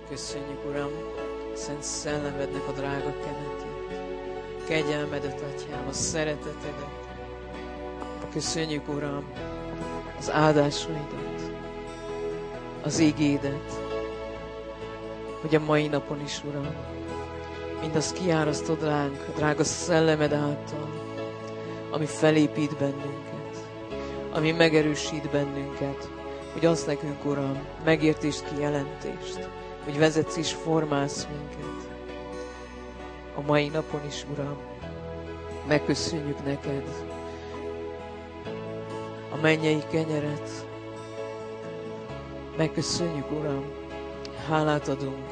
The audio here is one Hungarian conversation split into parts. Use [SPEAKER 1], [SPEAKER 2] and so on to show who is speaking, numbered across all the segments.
[SPEAKER 1] Köszönjük, Uram, Szent Szellemednek a drága kenetét, kegyelmedet, Atyám, a szeretetedet. Köszönjük, Uram, az áldásaidat, az igédet, hogy a mai napon is, Uram, mindazt kiárasztod ránk, drága szellemed által, ami felépít bennünket, ami megerősít bennünket, hogy azt nekünk, Uram, megértést, kijelentést, hogy vezetsz és formálsz minket. A mai napon is, Uram, megköszönjük neked a mennyei kenyeret. Megköszönjük, Uram, hálát adunk,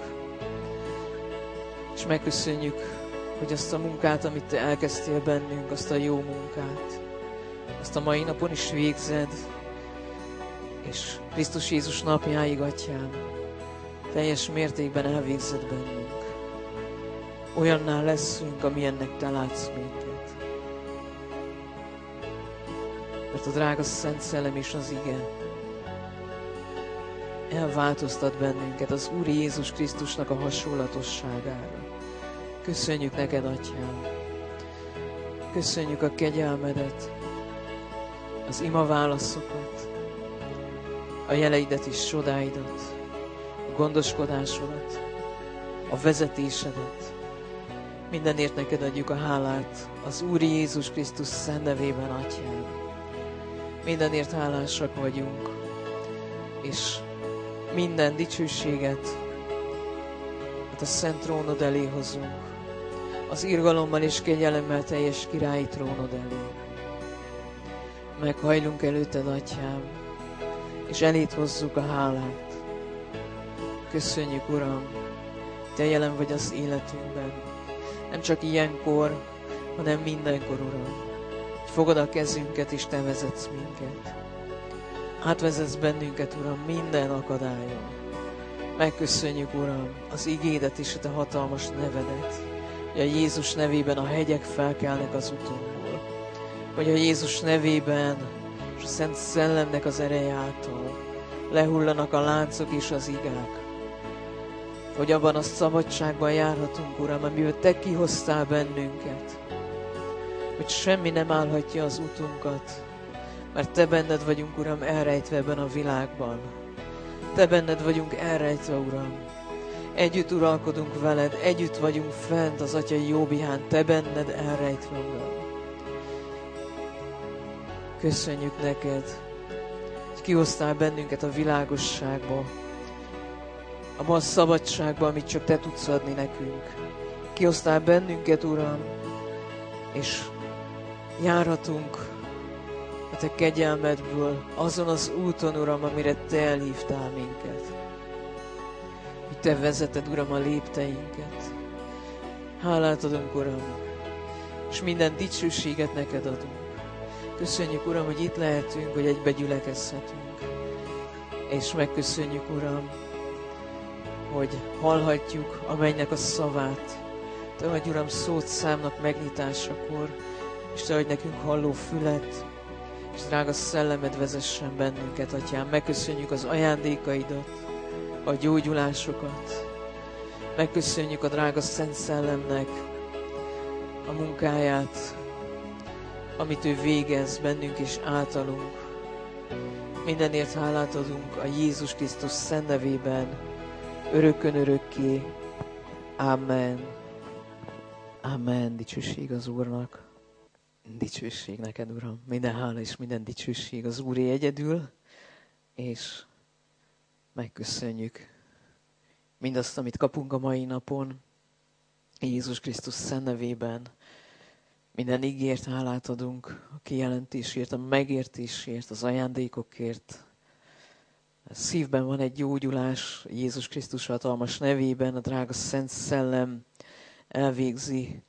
[SPEAKER 1] és megköszönjük, hogy azt a munkát, amit Te elkezdtél bennünk, azt a jó munkát, azt a mai napon is végzed, és Krisztus Jézus napjáig, Atyám, teljes mértékben elvégzed bennünk. Olyanná leszünk, amilyennek Te látsz minket. Mert a drága Szent Szellem és az ige elváltoztat bennünket az Úr Jézus Krisztusnak a hasonlatosságára. Köszönjük neked, Atyám! Köszönjük a kegyelmedet, az ima válaszokat, a jeleidet és csodáidat, a gondoskodásodat, a vezetésedet. Mindenért neked adjuk a hálát az Úr Jézus Krisztus szent nevében, Atyám. Mindenért hálásak vagyunk, és minden dicsőséget a szent trónod elé hozunk, az irgalommal és kegyelemmel teljes királyi trónod elé. Meghajlunk előtted, Atyám, és elét hozzuk a hálát. Köszönjük, Uram, Te jelen vagy az életünkben, nem csak ilyenkor, hanem mindenkor, Uram. Fogad a kezünket, és Te vezetsz minket. Átvezetsz bennünket, Uram, minden akadályon. Megköszönjük, Uram, az igédet és a Te hatalmas nevedet, hogy a Jézus nevében a hegyek felkelnek az utunkból, hogy a Jézus nevében és a Szent Szellemnek az ereje által lehullanak a láncok és az igák, hogy abban a szabadságban járhatunk, Uram, amiből Te kihoztál bennünket, hogy semmi nem állhatja az utunkat, mert Te benned vagyunk, Uram, elrejtve ebben a világban. Te benned vagyunk elrejtve, Uram. Együtt uralkodunk veled, együtt vagyunk fent az Atyai jobbihán, Te benned elrejtve, Uram. Köszönjük neked, hogy kihoztál bennünket a világosságba, abban a szabadságban, amit csak Te tudsz adni nekünk. Kihoztál bennünket, Uram, és járhatunk a Te kegyelmedből azon az úton, Uram, amire Te elhívtál minket. Hogy Te vezeted, Uram, a lépteinket. Hálát adunk, Uram, és minden dicsőséget neked adunk. Köszönjük, Uram, hogy itt lehetünk, hogy egybe gyülekezhetünk. És megköszönjük, Uram, hogy hallhatjuk a mennynek a szavát. Te vagy, Uram, szót számnak megnyitásakor, és Te vagy nekünk halló fület, és drága szellemed vezessen bennünket, Atyám. Megköszönjük az ajándékaidat, a gyógyulásokat. Megköszönjük a drága Szent Szellemnek a munkáját, amit ő végez bennünk és általunk. Mindenért hálát adunk a Jézus Krisztus szent nevében, örökkön örökké. Amen. Amen. Dicsőség az Úrnak. Dicsőség neked, Uram. Minden hála és minden dicsőség az Úré egyedül, és megköszönjük mindazt, amit kapunk a mai napon, Jézus Krisztus szent nevében. Minden ígért hálát adunk a kijelentésért, a megértésért, az ajándékokért. A szívben van egy gyógyulás Jézus Krisztus hatalmas nevében, a drága Szent Szellem elvégzi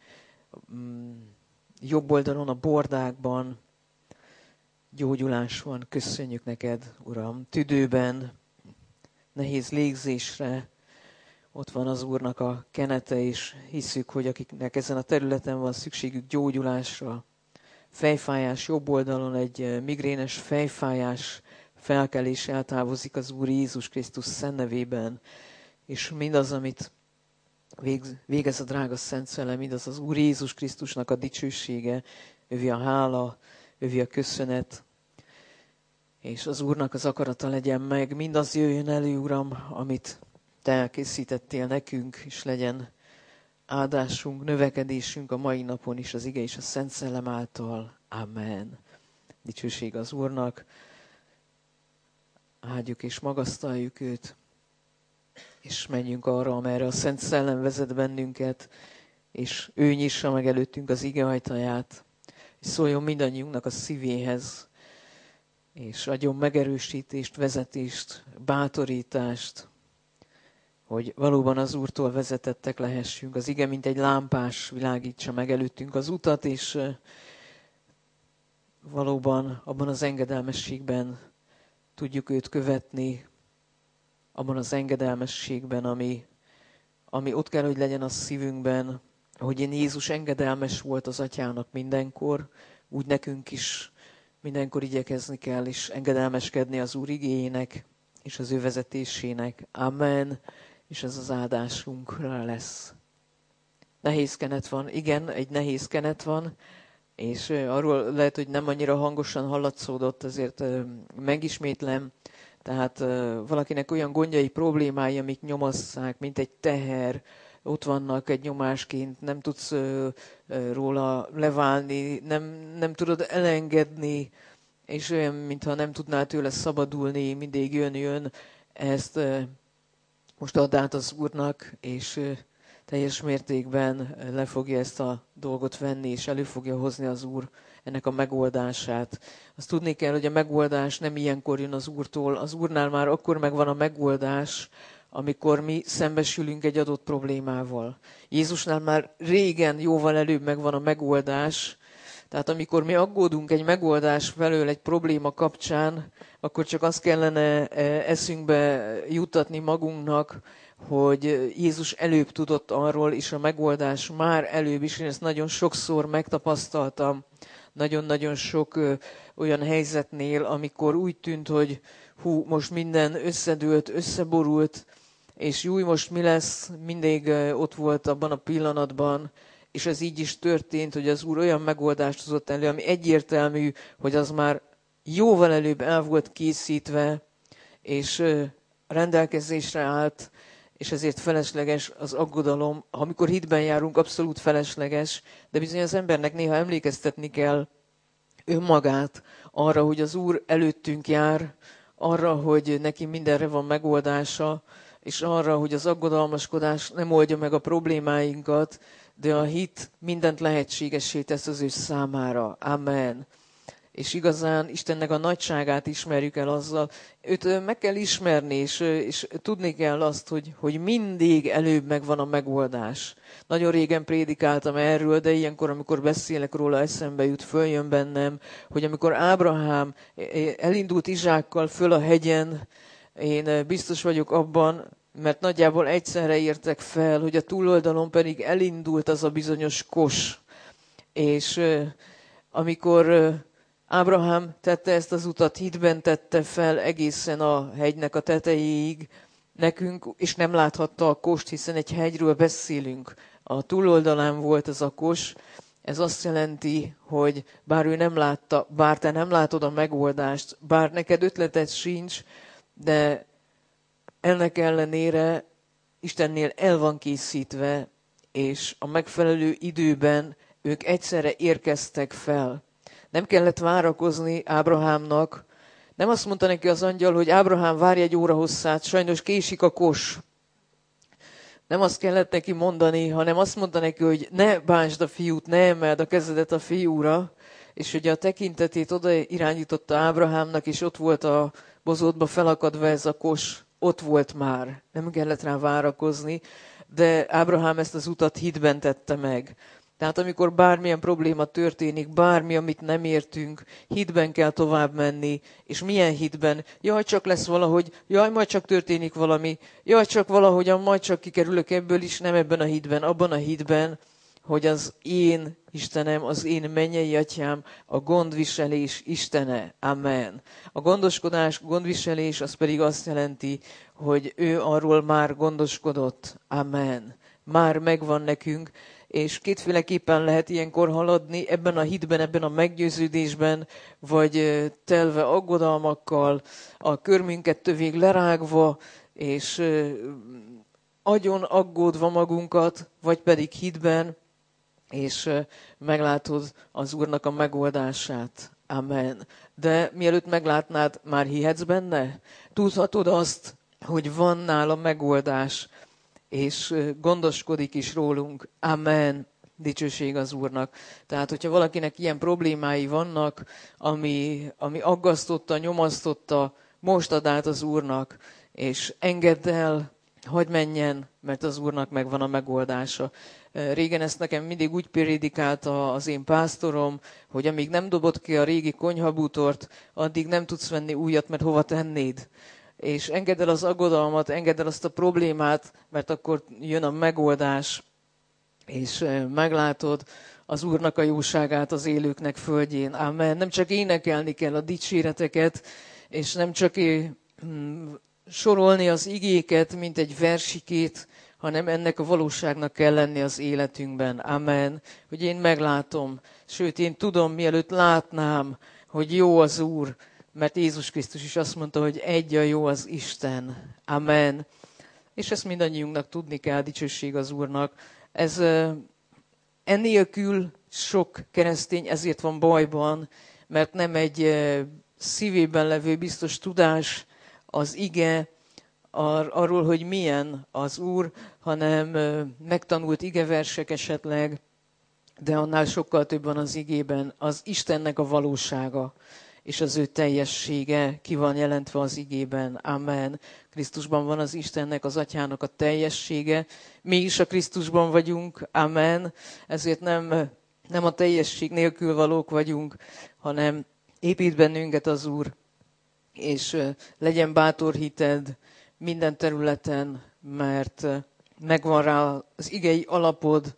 [SPEAKER 1] jobb oldalon, a bordákban gyógyulás van. Köszönjük neked, Uram. Tüdőben, nehéz légzésre, ott van az Úrnak a kenete, és hiszük, hogy akiknek ezen a területen van szükségük gyógyulásra, fejfájás jobb oldalon, egy migrénes fejfájás felkelés eltávozik az Úr Jézus Krisztus szent nevében, és mindaz, amit végez a drága Szent Szellem, mindaz az Úr Jézus Krisztusnak a dicsősége, övi a hála, övi a köszönet, és az Úrnak az akarata legyen meg, mindaz jöjjön elő, Uram, amit Te elkészítettél nekünk, és legyen áldásunk, növekedésünk a mai napon is az ige és a Szent Szellem által. Amen. Dicsőség az Úrnak. Áldjuk és magasztaljuk őt, és menjünk arra, amerre a Szent Szellem vezet bennünket, és ő nyissa meg előttünk az ige ajtaját, és szóljon mindannyiunknak a szívéhez, és adjon megerősítést, vezetést, bátorítást, hogy valóban az Úrtól vezetettek lehessünk. Az ige, mint egy lámpás, világítsa meg előttünk az utat, és valóban abban az engedelmességben tudjuk őt követni, abban az engedelmességben, ami ott kell, hogy legyen a szívünkben, ahogy Jézus engedelmes volt az Atyának mindenkor, úgy nekünk is mindenkor igyekezni kell, és engedelmeskedni az Úr igéjének, és az ő vezetésének. Amen. És ez az áldásunkra lesz. Nehéz kenet van. Igen, egy nehéz kenet van, és arról lehet, hogy nem annyira hangosan hallatszódott, ezért megismétlem. Tehát valakinek olyan gondjai, problémái, amik nyomasszák, mint egy teher, ott vannak egy nyomásként, nem tudsz róla leválni, nem tudod elengedni, és olyan, mintha nem tudnál tőle szabadulni, mindig jön, ezt most add át az Úrnak, és teljes mértékben le fogja ezt a dolgot venni, és elő fogja hozni az Úr ennek a megoldását. Azt tudni kell, hogy a megoldás nem ilyenkor jön az Úrtól. Az Úrnál már akkor megvan a megoldás, amikor mi szembesülünk egy adott problémával. Jézusnál már régen, jóval előbb megvan a megoldás. Tehát amikor mi aggódunk egy megoldás felől egy probléma kapcsán, akkor csak azt kellene eszünkbe juttatni magunknak, hogy Jézus előbb tudott arról, és a megoldás már előbb is. Én ezt nagyon sokszor megtapasztaltam, nagyon-nagyon sok olyan helyzetnél, amikor úgy tűnt, hogy most minden összedőlt, összeborult, és most mi lesz, mindig ott volt abban a pillanatban, és ez így is történt, hogy az Úr olyan megoldást hozott elő, ami egyértelmű, hogy az már jóval előbb el volt készítve, és rendelkezésre állt, és ezért felesleges az aggodalom. Amikor hitben járunk, abszolút felesleges, de bizony az embernek néha emlékeztetni kell önmagát arra, hogy az Úr előttünk jár, arra, hogy neki mindenre van megoldása, és arra, hogy az aggodalmaskodás nem oldja meg a problémáinkat, de a hit mindent lehetségessé tesz az ő számára. Amen. És igazán Istennek a nagyságát ismerjük el azzal. Őt meg kell ismerni, és tudni kell azt, hogy mindig előbb megvan a megoldás. Nagyon régen prédikáltam erről, de ilyenkor, amikor beszélek róla, eszembe jut, följön bennem, hogy amikor Ábrahám elindult Izsákkal föl a hegyen, én biztos vagyok abban, mert nagyjából egyszerre értek fel, hogy a túloldalon pedig elindult az a bizonyos kos. És amikor Ábrahám tette ezt az utat, hitben tette fel egészen a hegynek a tetejéig nekünk, és nem láthatta a kost, hiszen egy hegyről beszélünk. A túloldalán volt ez a kos. Ez azt jelenti, hogy bár ő nem látta, bár te nem látod a megoldást, bár neked ötleted sincs, de ennek ellenére Istennél el van készítve, és a megfelelő időben ők egyszerre érkeztek fel. Nem kellett várakozni Ábrahámnak. Nem azt mondta neki az angyal, hogy Ábrahám, várj egy óra hosszát, sajnos késik a kos. Nem azt kellett neki mondani, hanem azt mondta neki, hogy ne bántsd a fiút, ne emeld a kezedet a fiúra, és hogy a tekintetét oda irányította Ábrahámnak, és ott volt a bozótba felakadva ez a kos, ott volt már. Nem kellett rá várakozni, de Ábrahám ezt az utat hitben tette meg. Tehát amikor bármilyen probléma történik, bármi, amit nem értünk, hitben kell tovább menni, és milyen hitben? Jaj, csak lesz valahogy, jaj, majd csak történik valami, jaj, csak valahogyan, majd csak kikerülök ebből is, nem ebben a hitben, abban a hitben, hogy az én Istenem, az én mennyei atyám a gondviselés Istene. Amen. A gondoskodás, gondviselés az pedig azt jelenti, hogy ő arról már gondoskodott. Amen. Már megvan nekünk, és kétféleképpen lehet ilyenkor haladni ebben a hitben, ebben a meggyőződésben, vagy telve aggodalmakkal, a körmünket tövég lerágva, és agyon aggódva magunkat, vagy pedig hitben, és meglátod az Úrnak a megoldását. Amen. De mielőtt meglátnád, már hihetsz benne? Tudhatod azt, hogy van nála megoldás, és gondoskodik is rólunk. Amen. Dicsőség az Úrnak. Tehát, hogyha valakinek ilyen problémái vannak, ami aggasztotta, nyomasztotta, most ad át az Úrnak, és engedd el, hadd menjen, mert az Úrnak megvan a megoldása. Régen ezt nekem mindig úgy prédikálta az én pásztorom, hogy amíg nem dobod ki a régi konyhabútort, addig nem tudsz venni újat, mert hova tennéd. És engedd el az aggodalmat, engedd el azt a problémát, mert akkor jön a megoldás, és meglátod az Úrnak a jóságát az élőknek földjén. Amen. Nem csak énekelni kell a dicséreteket, és nem csak sorolni az igéket, mint egy versikét, hanem ennek a valóságnak kell lenni az életünkben. Amen. Hogy én meglátom, sőt én tudom, mielőtt látnám, hogy jó az Úr, mert Jézus Krisztus is azt mondta, hogy egy a jó az Isten. Amen. És ezt mindannyiunknak tudni kell, dicsőség az Úrnak. Ez ennélkül sok keresztény ezért van bajban, mert nem egy szívében levő biztos tudás az ige arról, hogy milyen az Úr, hanem megtanult igeversek esetleg, de annál sokkal több van az igében az Istennek a valósága, és az ő teljessége ki van jelentve az igében. Amen. Krisztusban van az Istennek, az Atyának a teljessége. Mi is a Krisztusban vagyunk. Amen. Ezért nem a teljesség nélkül valók vagyunk, hanem épít bennünket az Úr, és legyen bátor hited minden területen, mert megvan rá az igei alapod.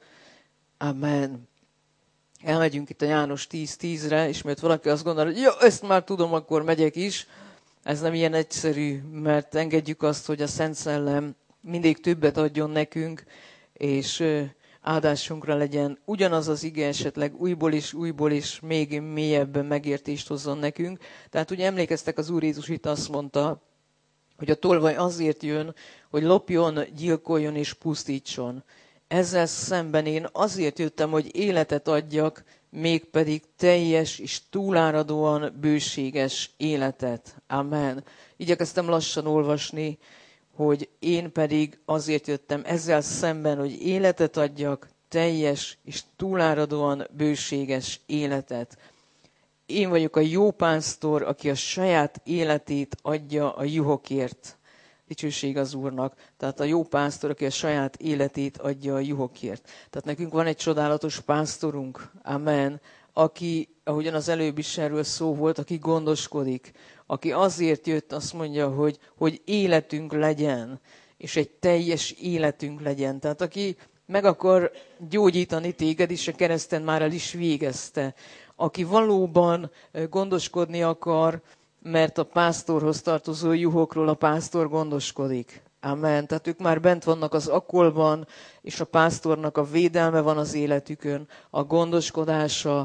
[SPEAKER 1] Amen. Elmegyünk itt a János 10:10-re, és mert valaki azt gondol, hogy jó, ezt már tudom, akkor megyek is. Ez nem ilyen egyszerű, mert engedjük azt, hogy a Szent Szellem mindig többet adjon nekünk, és áldásunkra legyen ugyanaz az ige esetleg újból is még mélyebb megértést hozzon nekünk. Tehát ugye emlékeztek, az Úr Jézus itt azt mondta, hogy a tolvaj azért jön, hogy lopjon, gyilkoljon és pusztítson. Ezzel szemben én azért jöttem, hogy életet adjak, mégpedig teljes és túláradóan bőséges életet. Amen. Igyekeztem lassan olvasni, hogy én pedig azért jöttem ezzel szemben, hogy életet adjak, teljes és túláradóan bőséges életet. Én vagyok a jó pásztor, aki a saját életét adja a juhokért. Dicsőség az Úrnak. Tehát a jó pásztor, aki a saját életét adja a juhokért. Tehát nekünk van egy csodálatos pásztorunk. Amen. Aki, ahogyan az előbb is erről szó volt, aki gondoskodik. Aki azért jött, azt mondja, hogy életünk legyen. És egy teljes életünk legyen. Tehát aki meg akar gyógyítani téged, és a kereszten már el is végezte. Aki valóban gondoskodni akar, mert a pásztorhoz tartozó juhokról a pásztor gondoskodik. Amen. Tehát ők már bent vannak az akkolban, és a pásztornak a védelme van az életükön, a gondoskodása,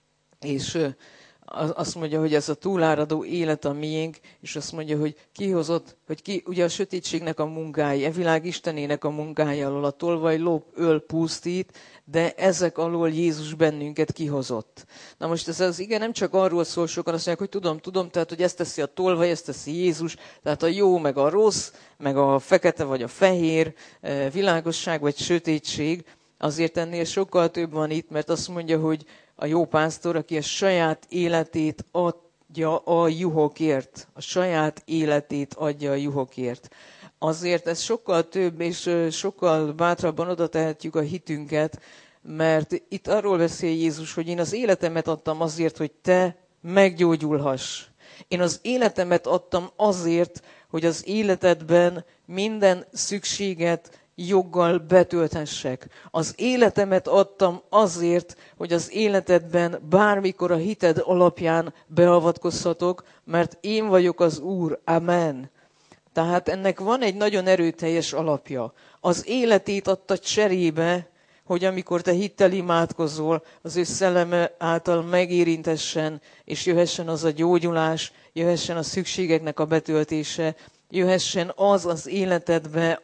[SPEAKER 1] és azt mondja, hogy ez a túláradó élet a miénk, és azt mondja, hogy kihozott, ugye a sötétségnek a munkái, világ istenének a munkája alól a tolvaj lop, öl, pusztít, de ezek alól Jézus bennünket kihozott. Na most ez az ige nem csak arról szól, sokan azt mondják, hogy tudom, tehát hogy ezt teszi a tolvaj, ezt teszi Jézus, tehát a jó, meg a rossz, meg a fekete vagy a fehér, világosság vagy sötétség, azért ennél sokkal több van itt, mert azt mondja, hogy a jó pásztor, aki a saját életét adja a juhokért. A saját életét adja a juhokért. Azért ez sokkal több, és sokkal bátrabban oda tehetjük a hitünket, mert itt arról beszél Jézus, hogy én az életemet adtam azért, hogy te meggyógyulhass. Én az életemet adtam azért, hogy az életedben minden szükséget joggal betölthessek. Az életemet adtam azért, hogy az életedben bármikor a hited alapján beavatkozhatok, mert én vagyok az Úr. Amen. Tehát ennek van egy nagyon erőteljes alapja. Az életét adta cserébe, hogy amikor te hittel imádkozol, az ő szelleme által megérintessen, és jöhessen az a gyógyulás, jöhessen a szükségeknek a betöltése, jöhessen az az életedbe,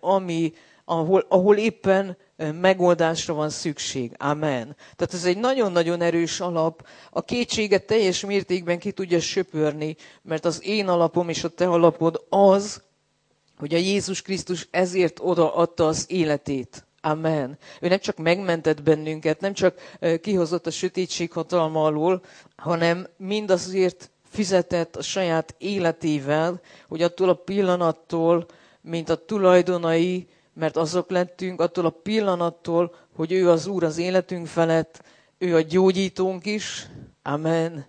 [SPEAKER 1] ahol éppen megoldásra van szükség. Amen. Tehát ez egy nagyon-nagyon erős alap. A kétséget teljes mértékben ki tudja söpörni, mert az én alapom és a te alapod az, hogy a Jézus Krisztus ezért odaadta az életét. Amen. Ő nem csak megmentett bennünket, nem csak kihozott a sötétség hatalma alól, hanem mindazért fizetett a saját életével, hogy attól a pillanattól, mint a tulajdonai, mert azok lettünk, attól a pillanattól, hogy ő az Úr az életünk felett, ő a gyógyítónk is. Amen.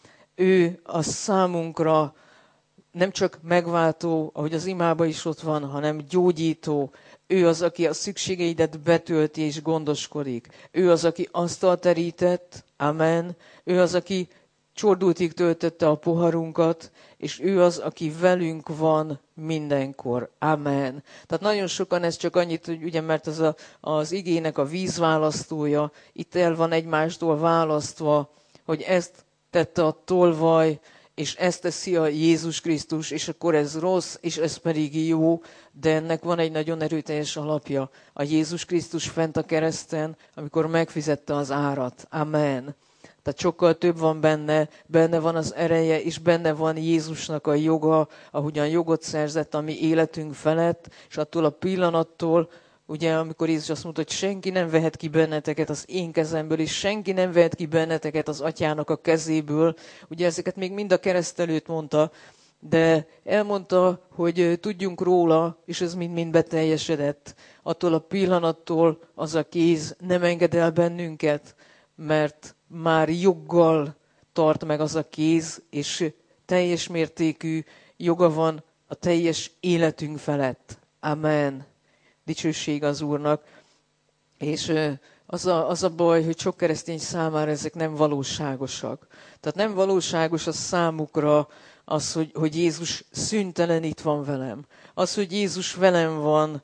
[SPEAKER 1] Ő a számunkra nem csak megváltó, ahogy az imában is ott van, hanem gyógyító. Ő az, aki a szükségeidet betölti és gondoskodik. Ő az, aki asztalt terített. Amen. Ő az, aki csordultig töltötte a poharunkat, és ő az, aki velünk van mindenkor. Amen. Tehát nagyon sokan ez csak annyit, hogy ugye, mert az igének a vízválasztója, itt el van egymástól választva, hogy ezt tette a tolvaj, és ezt teszi a Jézus Krisztus, és akkor ez rossz, és ez pedig jó, de ennek van egy nagyon erőteljes alapja. A Jézus Krisztus fent a kereszten, amikor megfizette az árat. Amen. Tehát sokkal több van benne van az ereje, és benne van Jézusnak a joga, ahogyan jogot szerzett a mi életünk felett, és attól a pillanattól, ugye, amikor Jézus azt mondta, hogy senki nem vehet ki benneteket az én kezemből, és senki nem vehet ki benneteket az atyának a kezéből. Ugye ezeket még mind a kereszt előtt mondta, de elmondta, hogy tudjunk róla, és ez mind-mind beteljesedett. Attól a pillanattól az a kéz nem enged el bennünket, mert már joggal tart meg az a kéz, és teljes mértékű joga van a teljes életünk felett. Amen. Dicsőség az Úrnak. És az a baj, hogy sok keresztény számára ezek nem valóságosak. Tehát nem valóságos a számukra az, hogy Jézus szüntelen itt van velem. Az, hogy Jézus velem van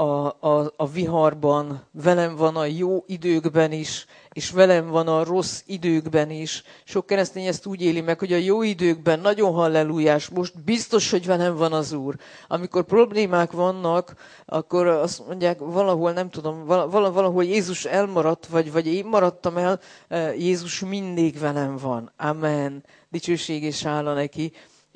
[SPEAKER 1] a viharban, velem van a jó időkben is, és velem van a rossz időkben is. Sok keresztény ezt úgy éli meg, hogy a jó időkben nagyon hallelujás, most biztos, hogy velem van az Úr. Amikor problémák vannak, akkor azt mondják, valahol nem tudom, valahol Jézus elmaradt, vagy én maradtam el, Jézus mindig velem van. Amen. Dicsőség és hála neki.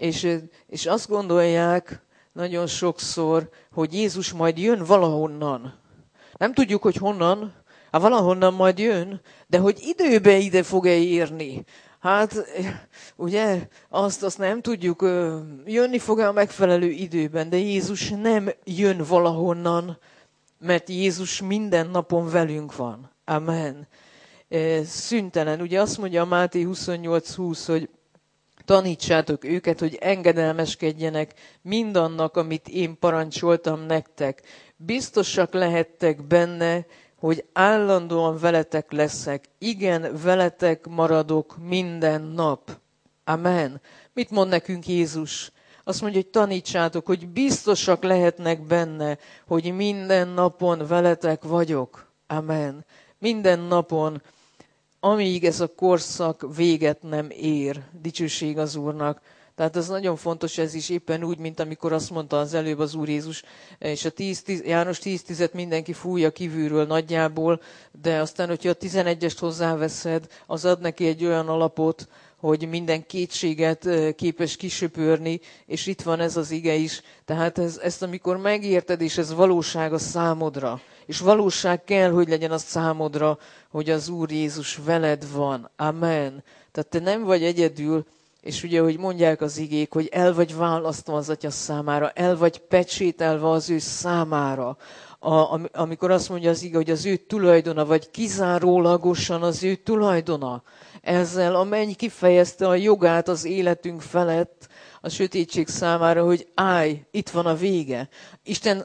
[SPEAKER 1] És azt gondolják nagyon sokszor, hogy Jézus majd jön valahonnan. Nem tudjuk, hogy honnan, valahonnan majd jön, de hogy időbe ide fog-e érni. Hát, ugye, azt nem tudjuk, jönni fog-e a megfelelő időben, de Jézus nem jön valahonnan, mert Jézus minden napon velünk van. Amen. Szüntelen. Ugye azt mondja a Máté 28:20, hogy tanítsátok őket, hogy engedelmeskedjenek mindannak, amit én parancsoltam nektek. Biztosak lehettek benne, hogy állandóan veletek leszek. Igen, veletek maradok minden nap. Amen. Mit mond nekünk Jézus? Azt mondja, hogy tanítsátok, hogy biztosak lehetnek benne, hogy minden napon veletek vagyok. Amen. Minden napon, amíg ez a korszak véget nem ér. Dicsőség az Úrnak. Tehát ez nagyon fontos, ez is éppen úgy, mint amikor azt mondta az előbb az Úr Jézus, és a János 10:10 mindenki fújja kívülről nagyjából, de aztán, hogyha a 11-est hozzáveszed, az ad neki egy olyan alapot, hogy minden kétséget képes kisöpörni, és itt van ez az ige is. Tehát ezt amikor megérted, és ez valóság a számodra, és valóság kell, hogy legyen a számodra, hogy az Úr Jézus veled van. Amen. Tehát te nem vagy egyedül, és ugye, hogy mondják az igék, hogy el vagy választva az Atya számára, el vagy pecsételve az ő számára. Amikor azt mondja az ige, hogy az ő tulajdona, vagy kizárólagosan az ő tulajdona. Ezzel a menny kifejezte a jogát az életünk felett a sötétség számára, hogy állj, itt van a vége. Isten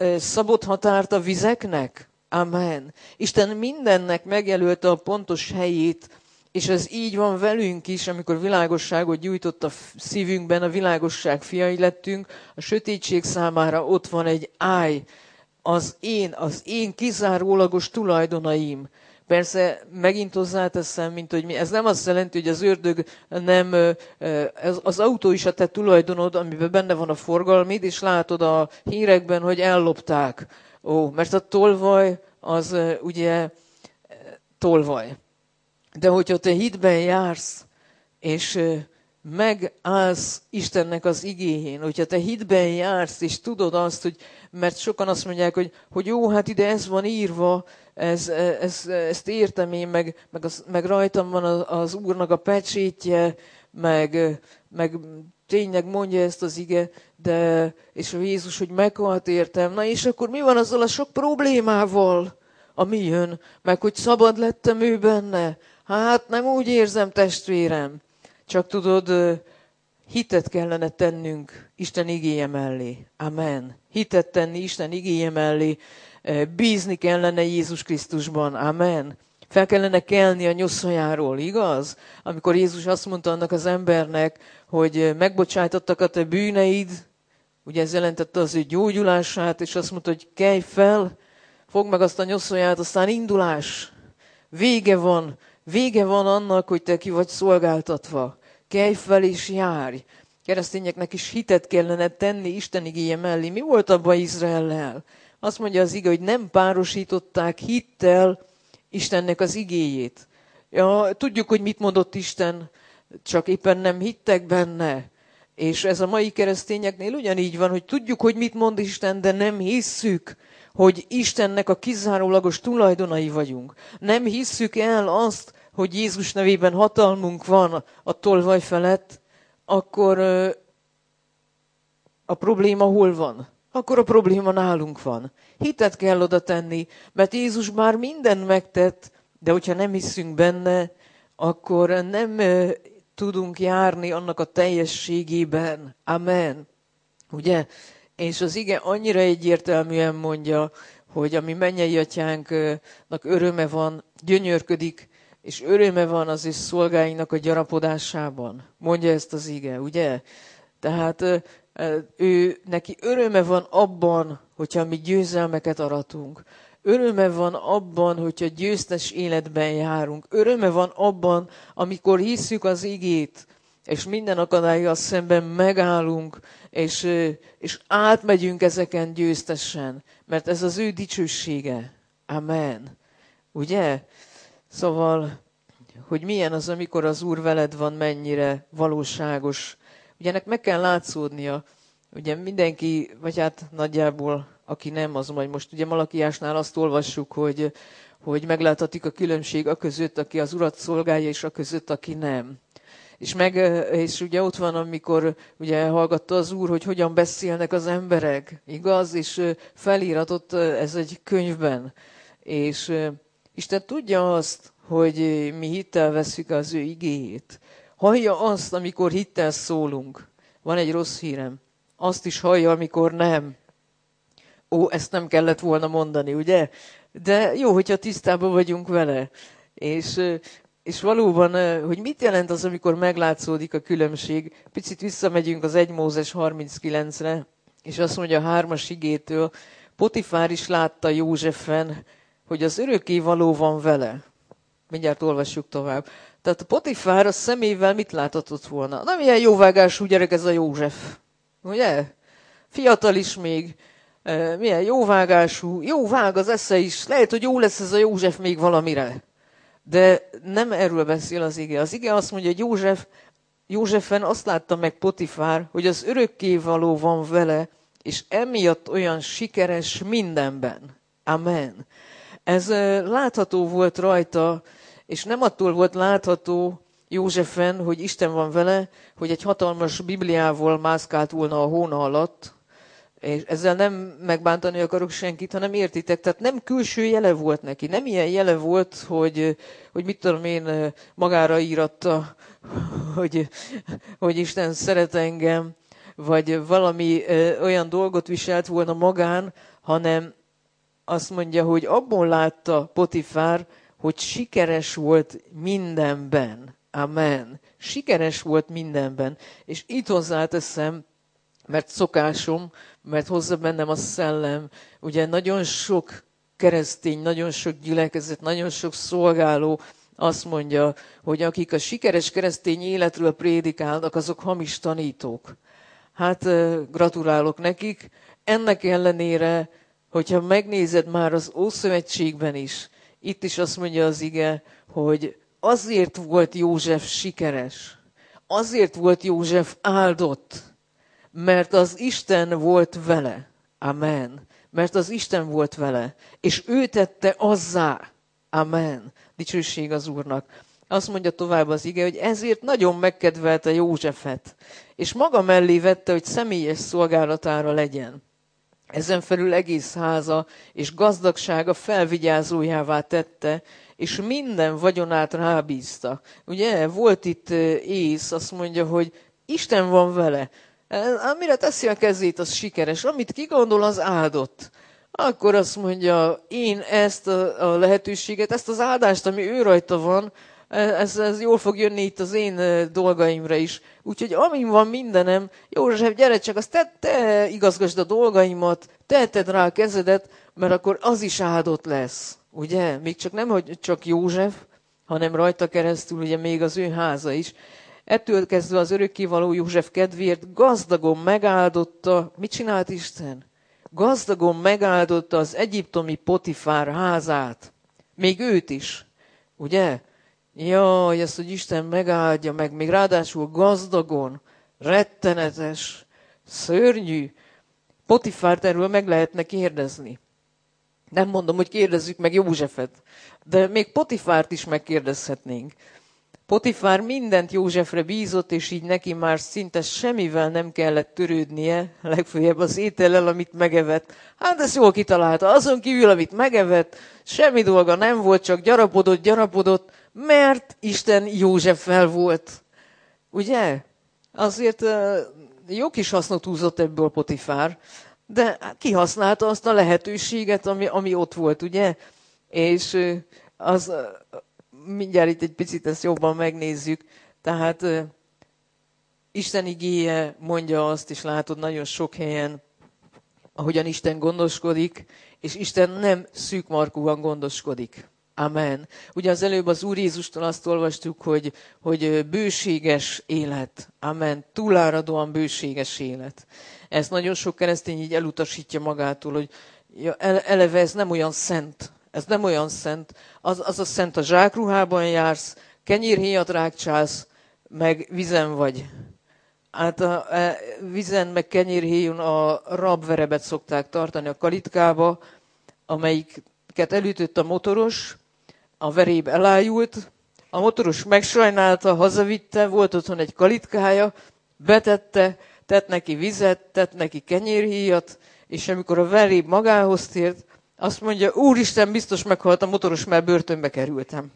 [SPEAKER 1] szabott határt a vizeknek? Amen. Isten mindennek megjelölte a pontos helyét, és ez így van velünk is, amikor világosságot gyújtott a szívünkben, a világosság fiai lettünk, a sötétség számára ott van egy áj, az én kizárólagos tulajdonaim. Persze megint hozzáteszem, mint hogy ez nem azt jelenti, hogy az ördög nem, az autó is a te tulajdonod, amiben benne van a forgalmid, és látod a hírekben, hogy ellopták. Mert a tolvaj az ugye tolvaj. De hogyha te hitben jársz, és megállsz Istennek az igéjén, hogyha te hitben jársz, és tudod azt, hogy, mert sokan azt mondják, hogy jó, hát ide ez van írva, ezt értem én, meg rajtam van az Úrnak a pecsétje, meg tényleg mondja ezt az ige, és a Jézus, hogy meghalt értem. Na és akkor mi van azzal a sok problémával, ami jön? Meg hogy szabad lettem ő benne? Hát nem úgy érzem, testvérem. Csak tudod, hitet kellene tennünk Isten igéje mellé. Amen. Hitet tenni Isten igéje mellé. Bízni kellene Jézus Krisztusban. Amen. Fel kellene kelni a nyoszhajáról, igaz? Amikor Jézus azt mondta annak az embernek, hogy megbocsájtottak a te bűneid, ugye ez jelentette az ő gyógyulását, és azt mondta, hogy kelj fel, fogd meg azt a nyoszhaját, aztán indulás. Vége van annak, hogy te ki vagy szolgáltatva. Kelj fel és járj. Keresztényeknek is hitet kellene tenni Isten igéje mellé. Mi volt abban Izraellel? Azt mondja az ige, hogy nem párosították hittel Istennek az igéjét. Ja, tudjuk, hogy mit mondott Isten, csak éppen nem hittek benne. És ez a mai keresztényeknél ugyanígy van, hogy tudjuk, hogy mit mond Isten, de nem hisszük, hogy Istennek a kizárólagos tulajdonai vagyunk. Nem hisszük el azt, hogy Jézus nevében hatalmunk van a tolvaj felett, akkor a probléma hol van? Akkor a probléma nálunk van. Hitet kell oda tenni, mert Jézus már mindent megtett, de hogyha nem hiszünk benne, akkor nem tudunk járni annak a teljességében. Amen. Ugye? És az ige annyira egyértelműen mondja, hogy a mi mennyei atyánknak öröme van, gyönyörködik, és öröme van az ő szolgáinak a gyarapodásában. Mondja ezt az ige, ugye? Tehát neki öröme van abban, hogyha mi győzelmeket aratunk. Öröme van abban, hogyha győztes életben járunk. Öröme van abban, amikor hisszük az igét, és minden akadályjal szemben megállunk, és átmegyünk ezeken győztesen. Mert ez az ő dicsősége. Amen. Ugye? Szóval, hogy milyen az, amikor az Úr veled van, mennyire valóságos. Ugye ennek meg kell látszódnia. Ugye mindenki, vagy hát nagyjából, aki nem, az majd most ugye Malakiásnál azt olvassuk, hogy megláthatik a különbség a között, aki az Urat szolgálja, és a között, aki nem. És ugye ott van, amikor ugye hallgatta az Úr, hogy hogyan beszélnek az emberek, igaz? És felíratott ez egy könyvben. És Isten tudja azt, hogy mi hittel vesszük az ő igéjét. Hallja azt, amikor hittel szólunk. Van egy rossz hírem. Azt is hallja, amikor nem. Ezt nem kellett volna mondani, ugye? De jó, hogyha tisztában vagyunk vele. És valóban, hogy mit jelent az, amikor meglátszódik a különbség? Picit visszamegyünk az 1 Mózes 39-re, és azt mondja a 3. igétől, Potifár is látta Józsefen, hogy az örökkévaló van vele. Mindjárt olvassuk tovább. Tehát a Potifár a szemével mit láthatott volna? Na, milyen jóvágású gyerek ez a József. Ugye? Fiatal is még. Milyen jóvágású. Jó vág az esze is. Lehet, hogy jó lesz ez a József még valamire. De nem erről beszél az ige. Az ige azt mondja, hogy Józsefen azt látta meg Potifár, hogy az örökkévaló van vele, és emiatt olyan sikeres mindenben. Amen. Ez látható volt rajta, és nem attól volt látható Józsefen, hogy Isten van vele, hogy egy hatalmas Bibliával mászkált volna a hóna alatt, és ezzel nem megbántani akarok senkit, hanem értitek, tehát nem külső jele volt neki, nem ilyen jele volt, hogy mit tudom én, magára íratta, hogy Isten szeret engem, vagy valami olyan dolgot viselt volna magán, hanem azt mondja, hogy abból látta Potifár, hogy sikeres volt mindenben. Amen. Sikeres volt mindenben. És itt hozzáteszem, mert szokásom, mert hozza bennem a szellem, ugye nagyon sok keresztény, nagyon sok gyülekezet, nagyon sok szolgáló azt mondja, hogy akik a sikeres keresztény életről prédikálnak, azok hamis tanítók. Hát gratulálok nekik. Ennek ellenére, hogyha megnézed már az Ószövetségben is, itt is azt mondja az ige, hogy azért volt József sikeres, azért volt József áldott, mert az Isten volt vele. Amen. Mert az Isten volt vele, és ő tette azzá. Amen. Dicsőség az Úrnak. Azt mondja tovább az ige, hogy ezért nagyon megkedvelte Józsefet, és maga mellé vette, hogy személyes szolgálatára legyen. Ezen felül egész háza és gazdagsága felvigyázójává tette, és minden vagyonát rábízta. Ugye volt itt ész, azt mondja, hogy Isten van vele. Amire teszi a kezét, az sikeres. Amit kigondol, az áldott. Akkor azt mondja, én ezt a lehetőséget, ezt az áldást, ami ő rajta van, ez jól fog jönni itt az én dolgaimra is. Úgyhogy amin van mindenem, József, gyere csak, azt te igazgasd a dolgaimat, tedd rá a kezedet, mert akkor az is áldott lesz. Ugye? Még csak nem, hogy csak József, hanem rajta keresztül ugye még az ő háza is. Ettől kezdve az örökkévaló József kedvéért gazdagon megáldotta. Mit csinált Isten? Gazdagon megáldotta az egyiptomi Potifár házát. Még őt is. Ugye? Jaj, ezt, hogy Isten megáldja meg, még ráadásul gazdagon, rettenetes, szörnyű. Potifárt erről meg lehetne kérdezni. Nem mondom, hogy kérdezzük meg Józsefet, de még Potifárt is megkérdezhetnénk. Potifár mindent Józsefre bízott, és így neki már szinte semmivel nem kellett törődnie, legfőjebb az étellel, amit megevett. Hát ezt jól kitalálta. Azon kívül, amit megevett, semmi dolga nem volt, csak gyarapodott, mert Isten Józseffel volt. Ugye? Azért jó kis hasznot húzott ebből Potifár, de kihasználta azt a lehetőséget, ami ott volt, ugye? És az... mindjárt itt egy picit ezt jobban megnézzük. Tehát Isten igéje mondja azt, és látod nagyon sok helyen, ahogyan Isten gondoskodik, és Isten nem szűkmarkúan gondoskodik. Amen. Ugye az előbb az Úr Jézustól azt olvastuk, hogy bőséges élet. Amen. Túláradóan bőséges élet. Ezt nagyon sok keresztény így elutasítja magától, hogy eleve ez nem olyan szent. Ez nem olyan szent. Az a szent, a zsákruhában jársz, kenyérhéjat rákcsálsz, meg vizen vagy. Hát a vizen, meg kenyérhéjon a rabverebet szokták tartani a kalitkába, amelyiket elütött a motoros, a veréb elájult, a motoros megsajnálta, hazavitte, volt otthon egy kalitkája, betette, tett neki vizet, tett neki kenyérhéjat, és amikor a veréb magához tért, azt mondja, Úristen, biztos meghalt a motoros, mert börtönbe kerültem.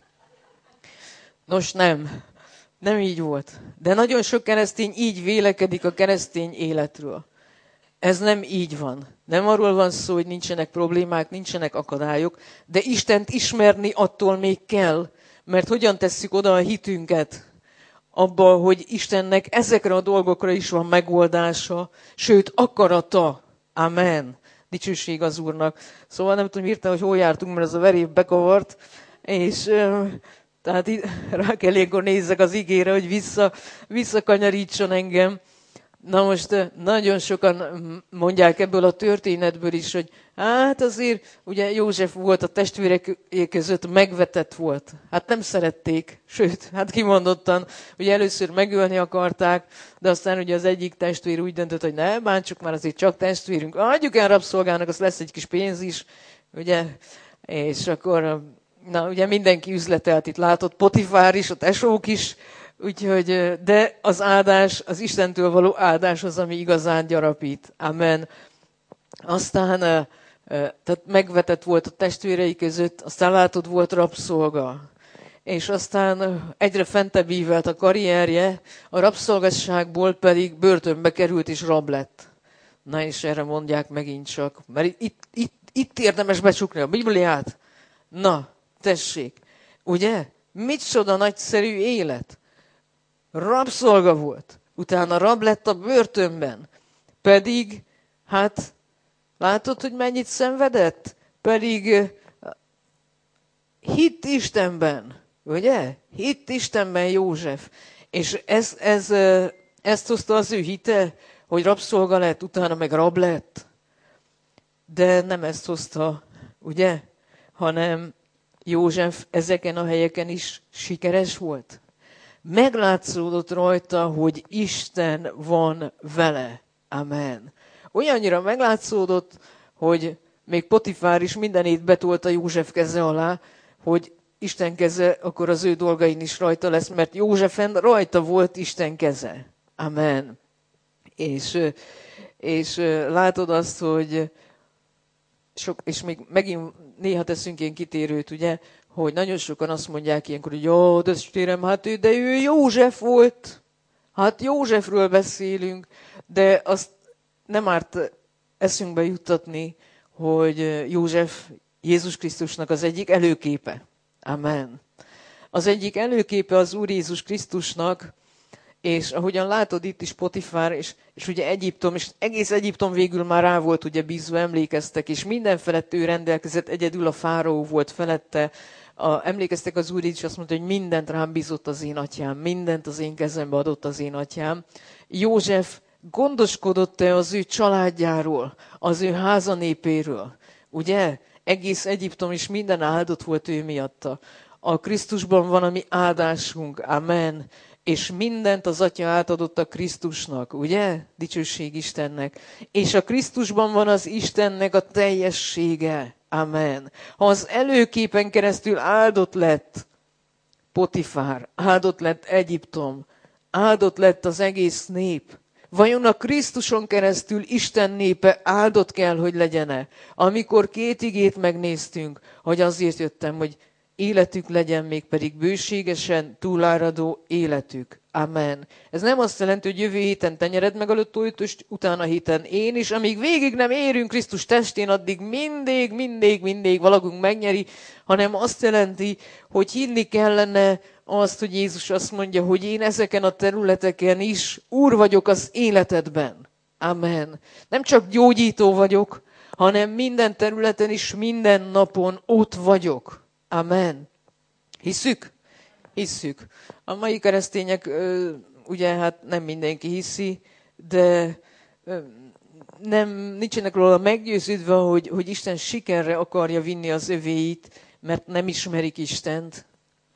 [SPEAKER 1] Nos, nem így volt. De nagyon sok keresztény így vélekedik a keresztény életről. Ez nem így van. Nem arról van szó, hogy nincsenek problémák, nincsenek akadályok, de Istent ismerni attól még kell, mert hogyan tesszük oda a hitünket abba, hogy Istennek ezekre a dolgokra is van megoldása, sőt, akarata. Amen. Dicsőség az Úrnak. Szóval nem tudom hirtelen, hogy hol jártunk, mert ez a veréb bekavart, és tehát rá kell ilyenkor nézzek az igére, hogy visszakanyarítson engem. Na most nagyon sokan mondják ebből a történetből is, hogy hát azért ugye József volt a testvérek között, megvetett volt. Hát nem szerették, sőt, hát kimondottan, ugye először megölni akarták, de aztán ugye az egyik testvér úgy döntött, hogy ne bántsuk már, azért csak testvérünk, adjuk el rabszolgának, az lesz egy kis pénz is, ugye, és akkor, na ugye mindenki üzletelt, itt látott Potifár is, a tesók is, úgyhogy, de az áldás, az Istentől való áldás az, ami igazán gyarapít. Amen. Aztán tehát megvetett volt a testvérei között, aztán látod, volt rabszolga. És aztán egyre fentebb ívelt a karrierje, a rabszolgasságból pedig börtönbe került és rab lett. Na és erre mondják megint csak, mert itt érdemes becsukni a Bibliát. Na, tessék, ugye? Micsoda nagyszerű élet. Rabszolga volt, utána rab lett a börtönben. Pedig, hát, látod, hogy mennyit szenvedett? Pedig hitt Istenben, ugye? Hitt Istenben József. És ezt hozta az ő hite, hogy rabszolga lett, utána meg rab lett. De nem ezt hozta, ugye? Hanem József ezeken a helyeken is sikeres volt. Meglátszódott rajta, hogy Isten van vele. Amen. Olyannyira meglátszódott, hogy még Potifár is mindenét betolta József keze alá, hogy Isten keze, akkor az ő dolgain is rajta lesz, mert Józsefen rajta volt Isten keze. Amen. És látod azt, hogy és még megint néha teszünk ilyen kitérőt, ugye, hogy nagyon sokan azt mondják ilyenkor, hogy jó, testvérem, hát de ő József volt. Hát Józsefről beszélünk, de azt nem árt eszünkbe juttatni, hogy József Jézus Krisztusnak az egyik előképe. Amen. Az egyik előképe az Úr Jézus Krisztusnak, és ahogyan látod itt is Potifár, és ugye Egyiptom, és egész Egyiptom végül már rá volt ugye bízva, emlékeztek, és minden felett ő rendelkezett, egyedül a fáraó volt felette. Emlékeztek, az Úr Jézus azt mondta, hogy mindent rám bízott az én atyám, mindent az én kezembe adott az én atyám. József gondoskodott-e az ő családjáról, az ő házanépéről? Ugye? Egész Egyiptom is minden áldott volt ő miatta. A Krisztusban van a mi áldásunk. Amen. És mindent az Atya átadott a Krisztusnak, ugye? Dicsőség Istennek. És a Krisztusban van az Istennek a teljessége. Amen. Ha az előképen keresztül áldott lett Potifár, áldott lett Egyiptom, áldott lett az egész nép, vajon a Krisztuson keresztül Isten népe áldott kell, hogy legyen-e? Amikor két igét megnéztünk, hogy azért jöttem, hogy életük legyen, még pedig bőségesen túláradó életük. Amen. Ez nem azt jelenti, hogy jövő héten tenyered meg a lottóütöst, utána héten én is, amíg végig nem érünk Krisztus testén, addig mindig valakunk megnyeri, hanem azt jelenti, hogy hinni kellene azt, hogy Jézus azt mondja, hogy én ezeken a területeken is úr vagyok az életedben. Amen. Nem csak gyógyító vagyok, hanem minden területen is, minden napon ott vagyok. Amen. Hisszük? Hisszük. A mai keresztények, ugye hát nem mindenki hiszi, de nincsenek róla meggyőződve, hogy Isten sikerre akarja vinni az övéit, mert nem ismerik Istent.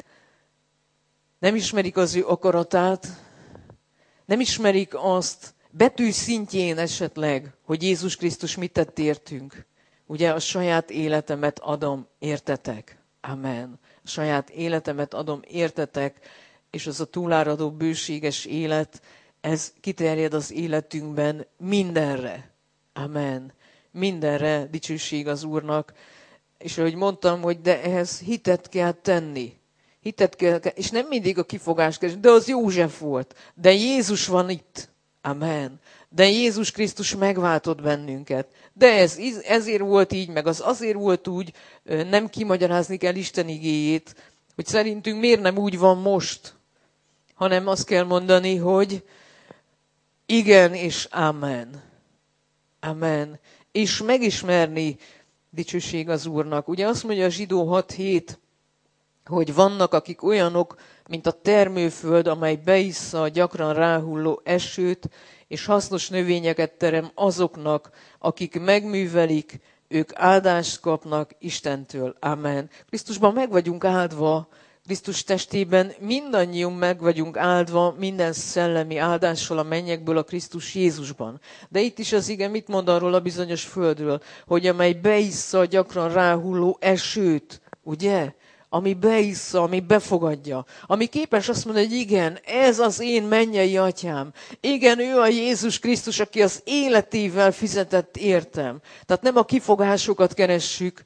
[SPEAKER 1] Nem ismerik az ő akaratát. Nem ismerik azt betű szintjén esetleg, hogy Jézus Krisztus mit tett értünk. Ugye a saját életemet adom értetek. Amen. A saját életemet adom értetek, és az a túláradó bőséges élet, ez kiterjed az életünkben mindenre. Amen. Mindenre, dicsőség az Úrnak. És ahogy mondtam, hogy de ehhez hitet kell tenni. Hitet kell, és nem mindig a kifogás kell, de az József volt. De Jézus van itt. Amen. De Jézus Krisztus megváltott bennünket. De ezért volt így, meg az azért volt úgy, nem kimagyarázni kell Isten igéjét, hogy szerintünk miért nem úgy van most, hanem azt kell mondani, hogy igen és amen. Amen. És megismerni, dicsőség az Úrnak. Ugye azt mondja a Zsidó 6:7, hogy vannak, akik olyanok, mint a termőföld, amely beissza a gyakran ráhulló esőt, és hasznos növényeket terem azoknak, akik megművelik, ők áldást kapnak Istentől. Amen. Krisztusban meg vagyunk áldva, Krisztus testében mindannyiunk meg vagyunk áldva minden szellemi áldással a mennyekből a Krisztus Jézusban. De itt is az ige mit mond arról a bizonyos földről, hogy amely beissza a gyakran ráhulló esőt, ugye? Ami beissza, ami befogadja, ami képes azt mondani, hogy igen, ez az én mennyei atyám. Igen, ő a Jézus Krisztus, aki az életével fizetett értem. Tehát nem a kifogásokat keressük,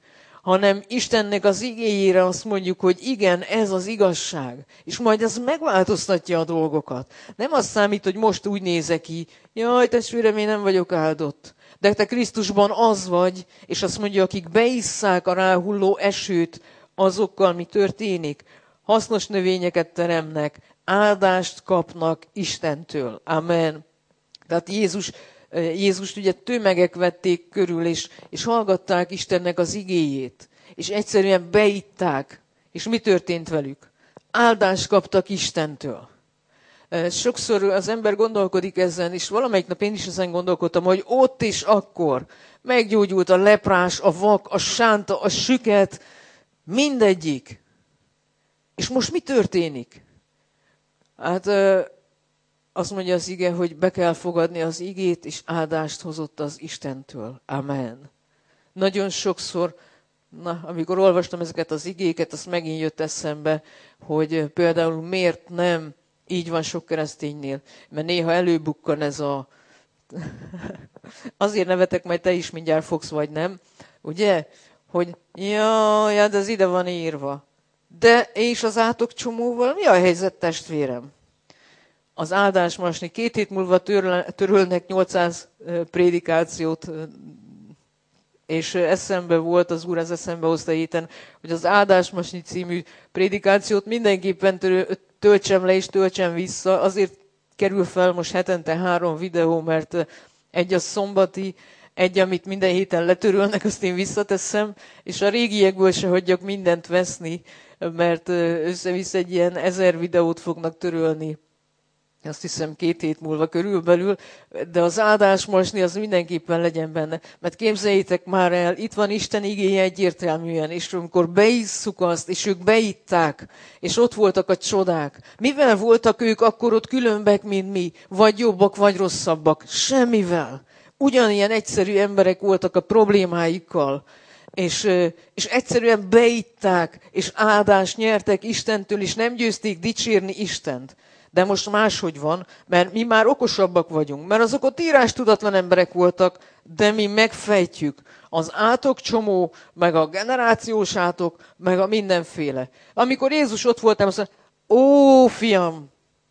[SPEAKER 1] hanem Istennek az igéjére azt mondjuk, hogy igen, ez az igazság. És majd ez megváltoztatja a dolgokat. Nem az számít, hogy most úgy nézek ki, jaj, testvérem, én nem vagyok áldott. De te Krisztusban az vagy, és azt mondja, akik beisszák a ráhulló esőt, azokkal mi történik? Hasznos növényeket teremnek, áldást kapnak Istentől. Amen. Tehát Jézust ugye tömegek vették körül, és hallgatták Istennek az igéjét. És egyszerűen beitták. És mi történt velük? Áldást kaptak Istentől. Sokszor az ember gondolkodik ezen, és valamelyik nap én is ezen gondolkodtam, hogy ott és akkor meggyógyult a leprás, a vak, a sánta, a süket, mindegyik. És most mi történik? Hát azt mondja az ige, hogy be kell fogadni az igét, és áldást hozott az Istentől. Amen. Nagyon sokszor, amikor olvastam ezeket az igéket, azt megint jött eszembe, hogy például miért nem így van sok kereszténynél. Mert néha előbukkan ez a... Azért nevetek, majd te is mindjárt fogsz, vagy nem. Ugye? Hogy jaj, de ez ide van írva. De és az átokcsomóval mi a helyzet, testvérem? Az áldásmasni 2 hét múlva törölnek 800 prédikációt, és eszembe volt, az Úr ez eszembe hozta héten, hogy az áldásmasni című prédikációt mindenképpen töltsem le és töltsem vissza. Azért kerül fel most hetente 3 videó, mert egy a szombati, egy, amit minden héten letörölnek, azt én visszateszem, és a régiekből se hagyjak mindent veszni, mert össze-vissza egy ilyen 1000 videót fognak törölni. Azt hiszem 2 hét múlva körülbelül, de az áldásmosni az mindenképpen legyen benne. Mert képzeljétek már el, itt van Isten igéje egyértelműen, és amikor beisszuk azt, és ők beitták, és ott voltak a csodák. Mivel voltak ők akkor ott különbek, mint mi? Vagy jobbak, vagy rosszabbak? Semmivel. Ugyanilyen egyszerű emberek voltak a problémáikkal. És egyszerűen beitták, és áldást nyertek Istentől, és nem győzték dicsérni Istent. De most máshogy van, mert mi már okosabbak vagyunk. Mert azok ott írástudatlan emberek voltak, de mi megfejtjük az átokcsomó, meg a generációs átok, meg a mindenféle. Amikor Jézus ott volt, azt mondta, ó, fiam,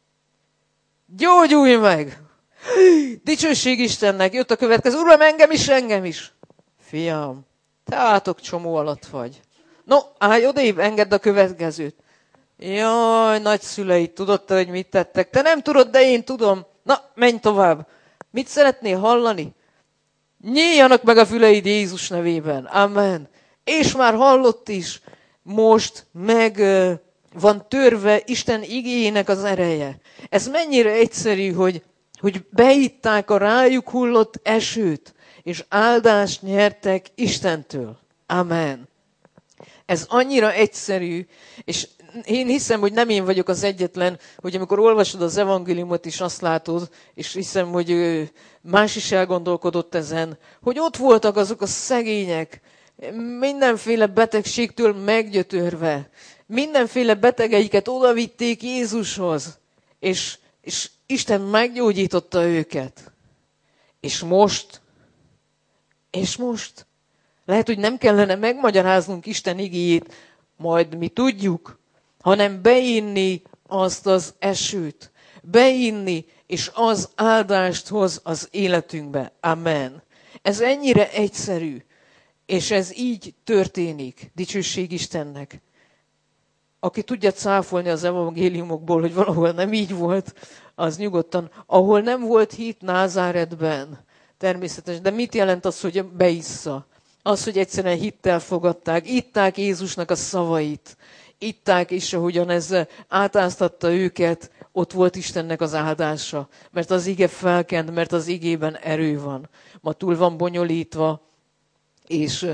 [SPEAKER 1] gyógyulj meg! Dicsőség Istennek, jött a következő, Uram, engem is. Fiam, te átokcsomó alatt vagy. No, állj odébb, engedd a következőt. Jaj, nagyszüleid, tudod te, hogy mit tettek? Te nem tudod, de én tudom. Na, menj tovább. Mit szeretnél hallani? Nyíljanak meg a füleid Jézus nevében. Amen. És már hallott is. Most meg van törve Isten igéjének az ereje. Ez mennyire egyszerű, hogy beitták a rájuk hullott esőt, és áldást nyertek Istentől. Amen. Ez annyira egyszerű, és én hiszem, hogy nem én vagyok az egyetlen, hogy amikor olvasod az evangéliumot is azt látod, és hiszem, hogy más is elgondolkodott ezen, hogy ott voltak azok a szegények, mindenféle betegségtől meggyötörve, mindenféle betegeiket odavitték Jézushoz, és Isten meggyógyította őket. És most, lehet, hogy nem kellene megmagyaráznunk Isten igéjét, majd mi tudjuk, hanem beinni azt az esőt. Beinni, és az áldást hoz az életünkbe. Amen. Ez ennyire egyszerű, és ez így történik. Dicsőség Istennek. Aki tudja cáfolni az evangéliumokból, hogy valahol nem így volt, az nyugodtan. Ahol nem volt hit Názáretben, természetesen. De mit jelent az, hogy beissza? Az, hogy egyszerűen hittel fogadták, itták Jézusnak a szavait. Itták, és ahogyan ez átáztatta őket, ott volt Istennek az áldása. Mert az ige felkent, mert az igében erő van. Ma túl van bonyolítva, és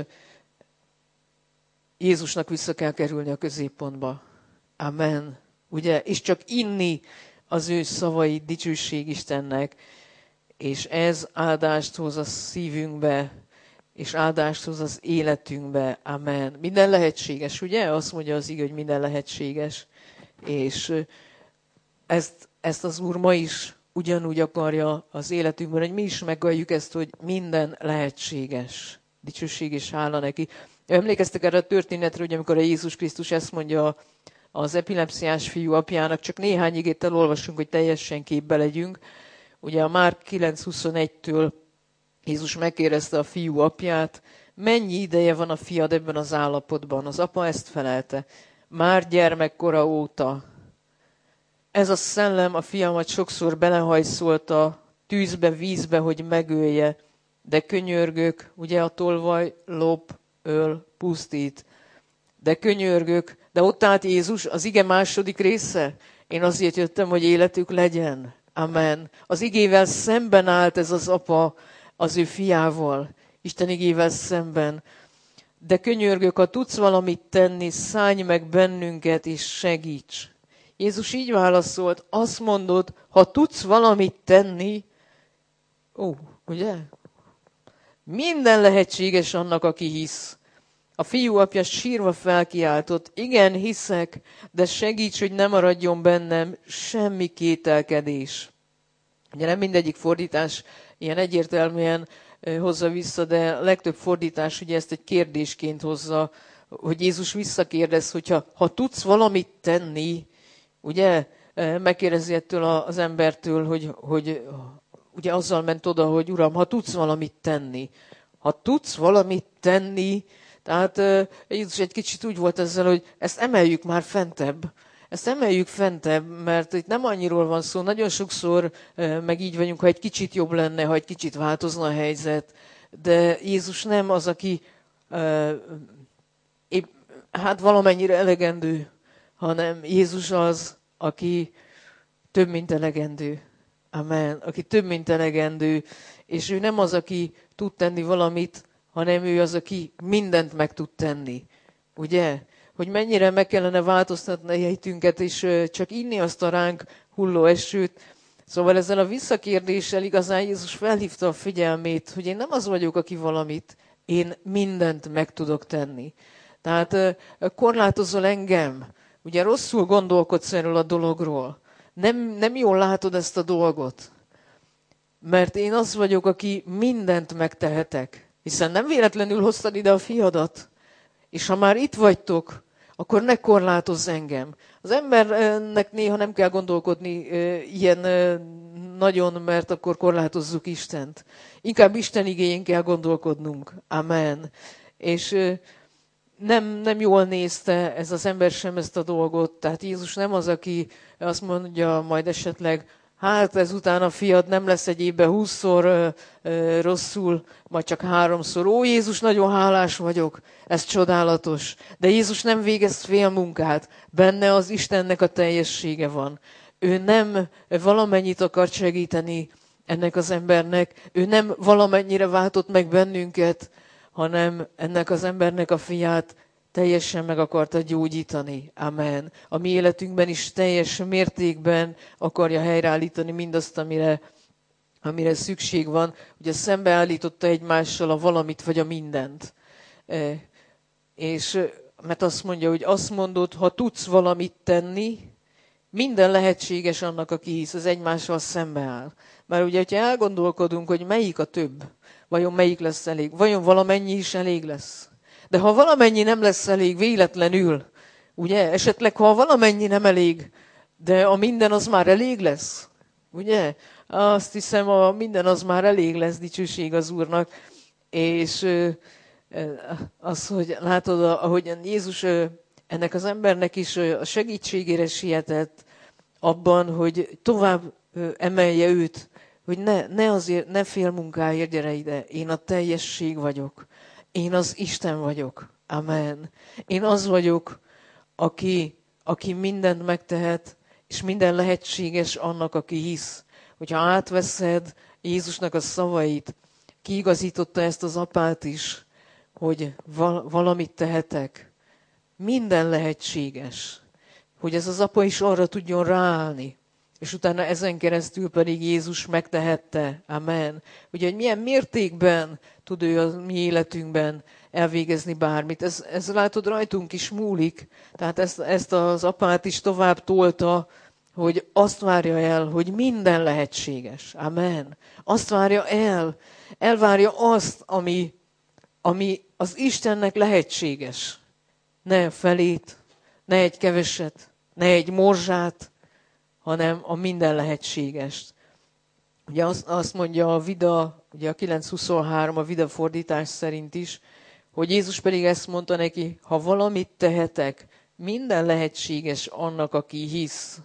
[SPEAKER 1] Jézusnak vissza kell kerülni a középpontba. Amen. Ugye? És csak inni az ő szavait, dicsőség Istennek, és ez áldást hoz a szívünkbe, és áldást hoz az életünkbe. Amen. Minden lehetséges, ugye? Azt mondja az ige, hogy minden lehetséges. És ezt az Úr ma is ugyanúgy akarja az életünkben, hogy mi is meggalljuk ezt, hogy minden lehetséges. Dicsőség és hála neki. Emlékeztek erre a történetre, hogy amikor a Jézus Krisztus ezt mondja az epilepsziás fiú apjának, csak néhány igét elolvasunk, hogy teljesen képbe legyünk. Ugye a Márk 9:21-től Jézus megkérdezte a fiú apját, mennyi ideje van a fiad ebben az állapotban? Az apa ezt felelte, már gyermekkora óta. Ez a szellem a fiamat sokszor belehajszolta tűzbe, vízbe, hogy megölje, de könyörgök, ugye a tolvaj lop, öl, pusztít. De könyörgök, de ott állt Jézus, az ige második része. Én azért jöttem, hogy életük legyen. Amen. Az igével szemben állt ez az apa az ő fiával. Isten igével szemben. De könyörgök, ha tudsz valamit tenni, szállj meg bennünket és segíts. Jézus így válaszolt, azt mondod, ha tudsz valamit tenni, ugye? Minden lehetséges annak, aki hisz. A fiú apja sírva felkiáltott, igen, hiszek, de segíts, hogy ne maradjon bennem semmi kételkedés. Ugye nem mindegyik fordítás ilyen egyértelműen hozza vissza, de a legtöbb fordítás ugye ezt egy kérdésként hozza, hogy Jézus visszakérdez, hogyha tudsz valamit tenni, ugye megkérdezi ettől az embertől, hogy ugye azzal ment oda, hogy Uram, ha tudsz valamit tenni. Ha tudsz valamit tenni, tehát Jézus egy kicsit úgy volt ezzel, hogy ezt emeljük már fentebb. Ezt emeljük fentebb, mert itt nem annyiról van szó. Nagyon sokszor meg így vagyunk, ha egy kicsit jobb lenne, ha egy kicsit változna a helyzet. De Jézus nem az, aki épp, valamennyire elegendő, hanem Jézus az, aki több, mint elegendő. Amen. Aki több, mint elegendő. És ő nem az, aki tud tenni valamit, hanem ő az, aki mindent meg tud tenni. Ugye? Hogy mennyire meg kellene változtatni a helytünket, és csak inni azt a ránk hulló esőt. Szóval ezzel a visszakérdéssel igazán Jézus felhívta a figyelmét, hogy én nem az vagyok, aki valamit, én mindent meg tudok tenni. Tehát korlátozol engem. Ugye rosszul gondolkodsz erről a dologról. Nem jól látod ezt a dolgot. Mert én az vagyok, aki mindent megtehetek. Hiszen nem véletlenül hoztad ide a fiadat. És ha már itt vagytok, akkor ne korlátozz engem. Az embernek néha nem kell gondolkodni ilyen nagyon, mert akkor korlátozzuk Istent. Inkább Isten igéjén kell gondolkodnunk. Amen. És nem jól nézte ez az ember sem ezt a dolgot. Tehát Jézus nem az, aki azt mondja majd esetleg, hát ezután a fiad nem lesz egy évben 20-szor rosszul, majd csak 3-szor. Ó, Jézus, nagyon hálás vagyok, ez csodálatos. De Jézus nem végez félmunkát, benne az Istennek a teljessége van. Ő nem valamennyit akart segíteni ennek az embernek, ő nem valamennyire váltott meg bennünket, hanem ennek az embernek a fiát teljesen meg akarta gyógyítani. Amen. A mi életünkben is teljes mértékben akarja helyreállítani mindazt, amire szükség van. Ugye szembeállította egymással a valamit vagy a mindent. És mert azt mondja, hogy azt mondod, ha tudsz valamit tenni, minden lehetséges annak, aki hisz, az egymással szembeáll. Mert ugye, hogyha elgondolkodunk, hogy melyik a több, vajon melyik lesz elég, vajon valamennyi is elég lesz. De ha valamennyi nem lesz elég véletlenül, ugye, esetleg ha valamennyi nem elég, de a minden az már elég lesz, ugye? Azt hiszem, a minden az már elég lesz, dicsőség az Úrnak. És az, hogy látod, ahogyan Jézus ennek az embernek is a segítségére sietett abban, hogy tovább emelje őt, hogy ne félmunkáért gyere ide, én a teljesség vagyok. Én az Isten vagyok. Amen. Én az vagyok, aki mindent megtehet, és minden lehetséges annak, aki hisz. Hogyha átveszed Jézusnak a szavait, kiigazította ezt az apát is, hogy valamit tehetek. Minden lehetséges. Hogy ez az apa is arra tudjon ráállni. És utána ezen keresztül pedig Jézus megtehette. Amen. Ugye, hogy milyen mértékben tud ő a mi életünkben elvégezni bármit. Ez látod, rajtunk is múlik. Tehát ezt az apát is tovább tolta, hogy azt várja el, hogy minden lehetséges. Amen. Azt várja el. Elvárja azt, ami ami az Istennek lehetséges. Ne felét, ne egy keveset, ne egy morzsát, hanem a minden lehetségest. Ugye azt mondja a Vida, ugye a 9:23 a Vida fordítás szerint is, hogy Jézus pedig ezt mondta neki, ha valamit tehetek, minden lehetséges annak, aki hisz.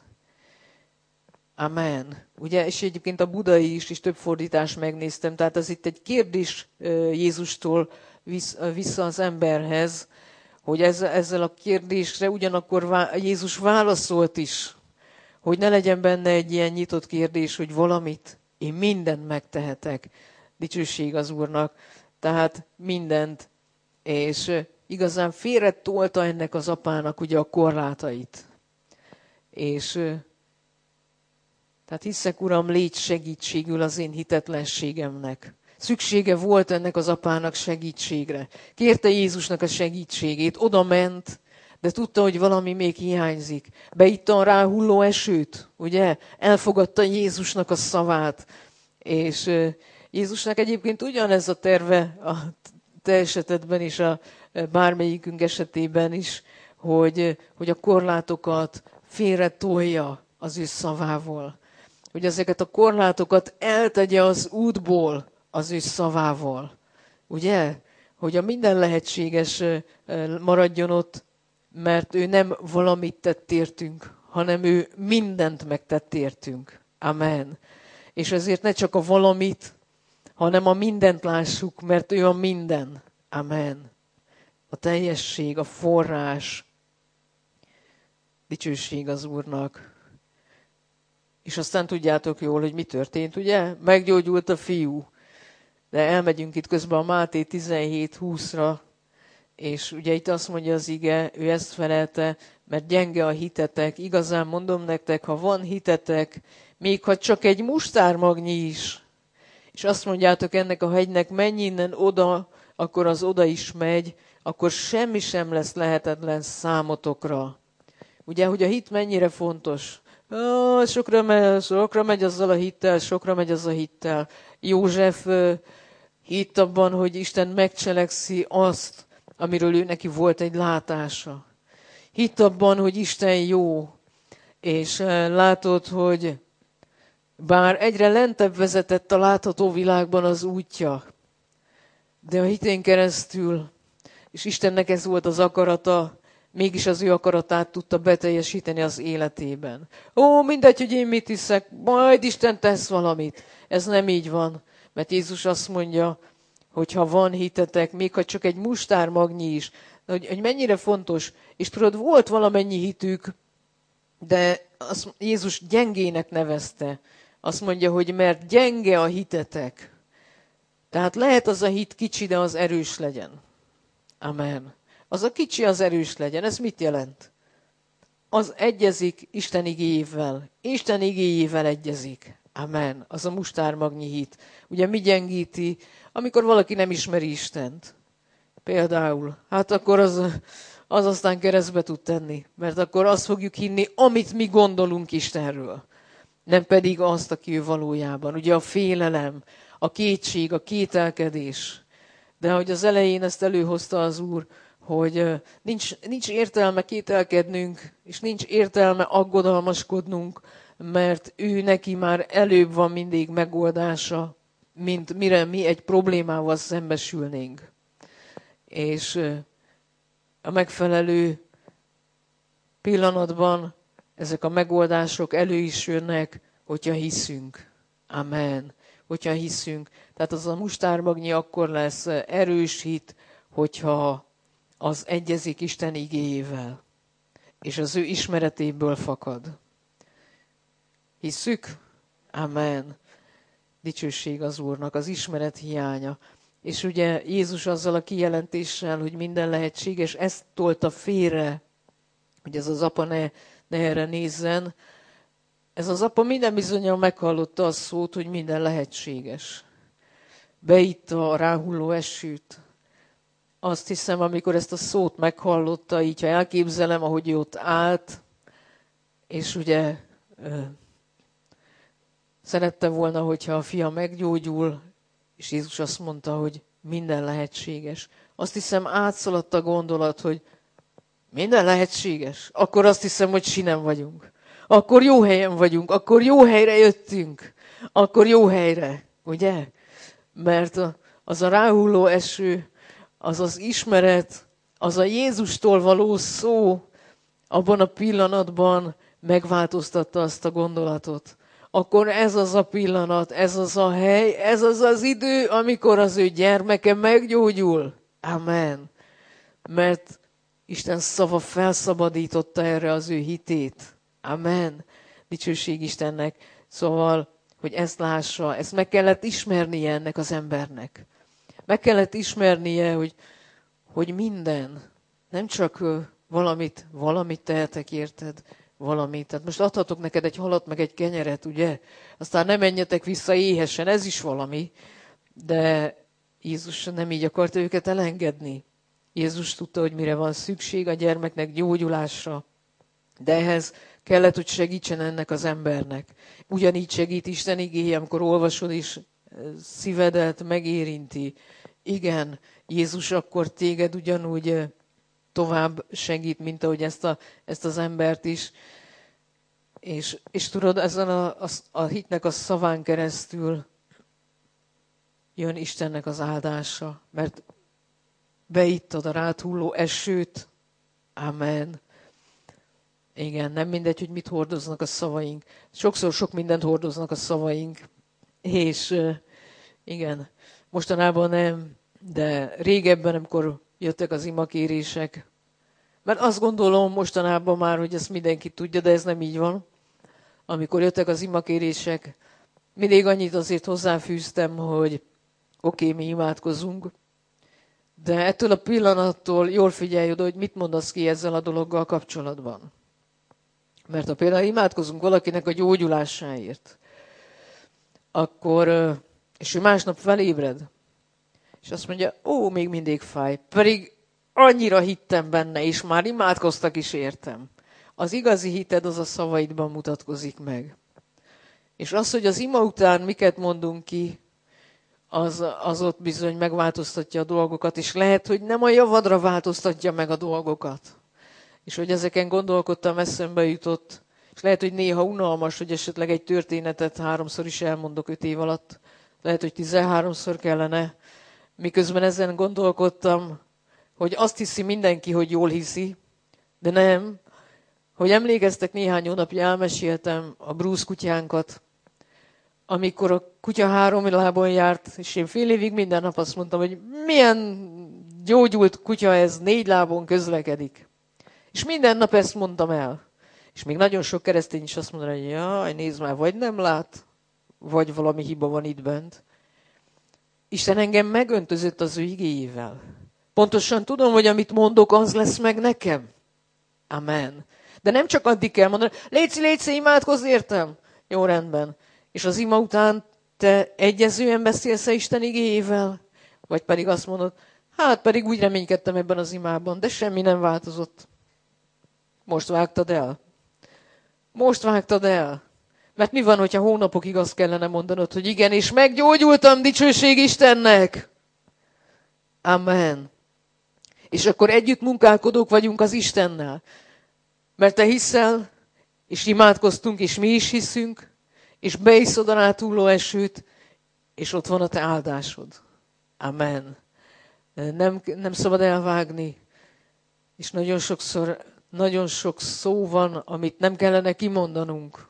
[SPEAKER 1] Amen. Ugye, és egyébként a budai is több fordítást megnéztem, tehát ez itt egy kérdés Jézustól vissza az emberhez, hogy ezzel a kérdésre ugyanakkor Jézus válaszolt is, hogy ne legyen benne egy ilyen nyitott kérdés, hogy valamit, én mindent megtehetek. Dicsőség az Úrnak. Tehát mindent. És igazán félretolta ennek az apának ugye a korlátait. És tehát hiszek, Uram, légy segítségül az én hitetlenségemnek. Szüksége volt ennek az apának segítségre. Kérte Jézusnak a segítségét, oda ment, de tudta, hogy valami még hiányzik. Beitta a ráhulló esőt, ugye? Elfogadta Jézusnak a szavát. És Jézusnak egyébként ugyanez a terve a te esetedben is, a bármelyikünk esetében is, hogy a korlátokat félretolja az ő szavával. Hogy ezeket a korlátokat eltegye az útból az ő szavával. Ugye? Hogy a minden lehetséges maradjon ott, mert ő nem valamit tett értünk, hanem ő mindent megtett értünk. Amen. És ezért ne csak a valamit, hanem a mindent lássuk, mert ő a minden. Amen. A teljesség, a forrás. Dicsőség az Úrnak. És aztán tudjátok jól, hogy mi történt, ugye? Meggyógyult a fiú. De elmegyünk itt közben a Máté 17:20-ra, és ugye itt azt mondja az ige, ő ezt felelte, mert gyenge a hitetek. Igazán mondom nektek, ha van hitetek, még ha csak egy mustármagnyi is, és azt mondjátok ennek a hegynek, menj innen oda, akkor az oda is megy, akkor semmi sem lesz lehetetlen számotokra. Ugye, hogy a hit mennyire fontos. Sokra megy azzal a hittel, sokra megy az a hittel. József hitt abban, hogy Isten megcselekszi azt, amiről ő neki volt egy látása. Hitt abban, hogy Isten jó, és látod, hogy bár egyre lentebb vezetett a látható világban az útja, de a hitén keresztül, és Istennek ez volt az akarata, mégis az ő akaratát tudta beteljesíteni az életében. Mindegy, hogy én mit hiszek, majd Isten tesz valamit. Ez nem így van, mert Jézus azt mondja, hogy ha van hitetek, még ha csak egy mustármagnyi is, hogy mennyire fontos, és tudod, volt valamennyi hitük, de azt Jézus gyengének nevezte. Azt mondja, hogy mert gyenge a hitetek. Tehát lehet az a hit kicsi, de az erős legyen. Amen. Az a kicsi, az erős legyen. Ez mit jelent? Az egyezik Isten igéjével. Isten igéjével egyezik. Amen. Az a mustármagnyi hit. Ugye mi gyengíti, amikor valaki nem ismeri Istent? Például. Hát akkor az aztán keresztbe tud tenni. Mert akkor azt fogjuk hinni, amit mi gondolunk Istenről. Nem pedig azt, aki ő valójában. Ugye a félelem, a kétség, a kételkedés. De hogy az elején ezt előhozta az Úr, hogy nincs értelme kételkednünk, és nincs értelme aggodalmaskodnunk, mert ő neki már előbb van mindig megoldása, mint mire mi egy problémával szembesülnénk. És a megfelelő pillanatban ezek a megoldások elő is jönnek, hogyha hiszünk. Amen. Hogyha hiszünk. Tehát az a mustármagnyi akkor lesz erős hit, hogyha az egyezik Isten igéjével, és az ő ismeretéből fakad. Hisszük? Amen. Dicsőség az Úrnak, az ismeret hiánya. És ugye Jézus azzal a kijelentéssel, hogy minden lehetséges, ezt tolta félre, hogy ez az apa ne erre nézzen. Ez az apa minden bizonnyal meghallotta a szót, hogy minden lehetséges. Beitta a ráhulló esőt. Azt hiszem, amikor ezt a szót meghallotta, így ha elképzelem, ahogy ő ott állt, és ugye szerette volna, hogyha a fia meggyógyul, és Jézus azt mondta, hogy minden lehetséges. Azt hiszem, átszaladt a gondolat, hogy minden lehetséges. Akkor azt hiszem, hogy sinem vagyunk. Akkor jó helyen vagyunk. Akkor jó helyre jöttünk. Akkor jó helyre. Ugye? Mert az a ráhulló eső, az az ismeret, az a Jézustól való szó abban a pillanatban megváltoztatta azt a gondolatot. Akkor ez az a pillanat, ez az a hely, ez az az idő, amikor az ő gyermeke meggyógyul. Amen. Mert Isten szava felszabadította erre az ő hitét. Amen. Dicsőség Istennek. Szóval, hogy ezt lássa, ezt meg kellett ismernie ennek az embernek. Meg kellett ismernie, hogy minden, nem csak valamit tehetek, érted? Valamit. Tehát most adhatok neked egy halat, meg egy kenyeret, ugye? Aztán nem menjetek vissza éhesen, ez is valami. De Jézus nem így akarta őket elengedni. Jézus tudta, hogy mire van szükség a gyermeknek gyógyulásra. De ehhez kellett, hogy segítsen ennek az embernek. Ugyanígy segít Isten igéje, amikor olvasod és szívedet megérinti. Igen, Jézus akkor téged ugyanúgy tovább segít, mint ahogy ezt az embert is. És tudod, ezen a hitnek a szaván keresztül jön Istennek az áldása, mert beittad a rád hulló esőt. Amen. Igen, nem mindegy, hogy mit hordoznak a szavaink. Sokszor sok mindent hordoznak a szavaink. És igen, mostanában nem, de régebben, amikor jöttek az imakérések, mert azt gondolom mostanában már, hogy ezt mindenki tudja, de ez nem így van. Amikor jöttek az imakérések, mindig annyit azért hozzáfűztem, hogy oké, mi imádkozunk, de ettől a pillanattól jól figyelj oda, hogy mit mondasz ki ezzel a dologgal kapcsolatban. Mert ha például imádkozunk valakinek a gyógyulásáért, akkor, és ő másnap felébred, és azt mondja, még mindig fáj, pedig annyira hittem benne, és már imádkoztak is értem. Az igazi hited az a szavaidban mutatkozik meg. És az, hogy az ima után miket mondunk ki, az ott bizony megváltoztatja a dolgokat, és lehet, hogy nem a javadra változtatja meg a dolgokat. És hogy ezeken gondolkodtam, eszembe jutott, és lehet, hogy néha unalmas, hogy esetleg egy történetet 3-szor is elmondok 5 év alatt. Lehet, hogy 13-szor kellene. Miközben ezen gondolkodtam, hogy azt hiszi mindenki, hogy jól hiszi, de nem. Hogy emlékeztek, néhány hónapja elmeséltem a Bruce kutyánkat, amikor a kutya 3 lábon járt, és én fél évig minden nap azt mondtam, hogy milyen gyógyult kutya ez, 4 lábon közlekedik. És minden nap ezt mondtam el. És még nagyon sok keresztény is azt mondaná, hogy jaj, nézd már, vagy nem lát, vagy valami hiba van itt bent. Isten engem megöntözött az ő igéjével. Pontosan tudom, hogy amit mondok, az lesz meg nekem. Amen. De nem csak addig kell mondani, léci, imádkozz, értem. Jó, rendben. És az ima után te egyezően beszélsz Isten igéjével? Vagy pedig azt mondod, hát pedig úgy reménykedtem ebben az imában, de semmi nem változott. Most vágtad el. Most vágtad el. Mert mi van, hogyha hónapokig azt kellene mondanod, hogy igen, és meggyógyultam, dicsőség Istennek. Amen. És akkor együtt munkálkodók vagyunk az Istennel. Mert te hiszel, és imádkoztunk, és mi is hiszünk, és beiszod a ráthulló esőt, és ott van a te áldásod. Amen. Nem szabad elvágni. És nagyon sok szó van, amit nem kellene kimondanunk.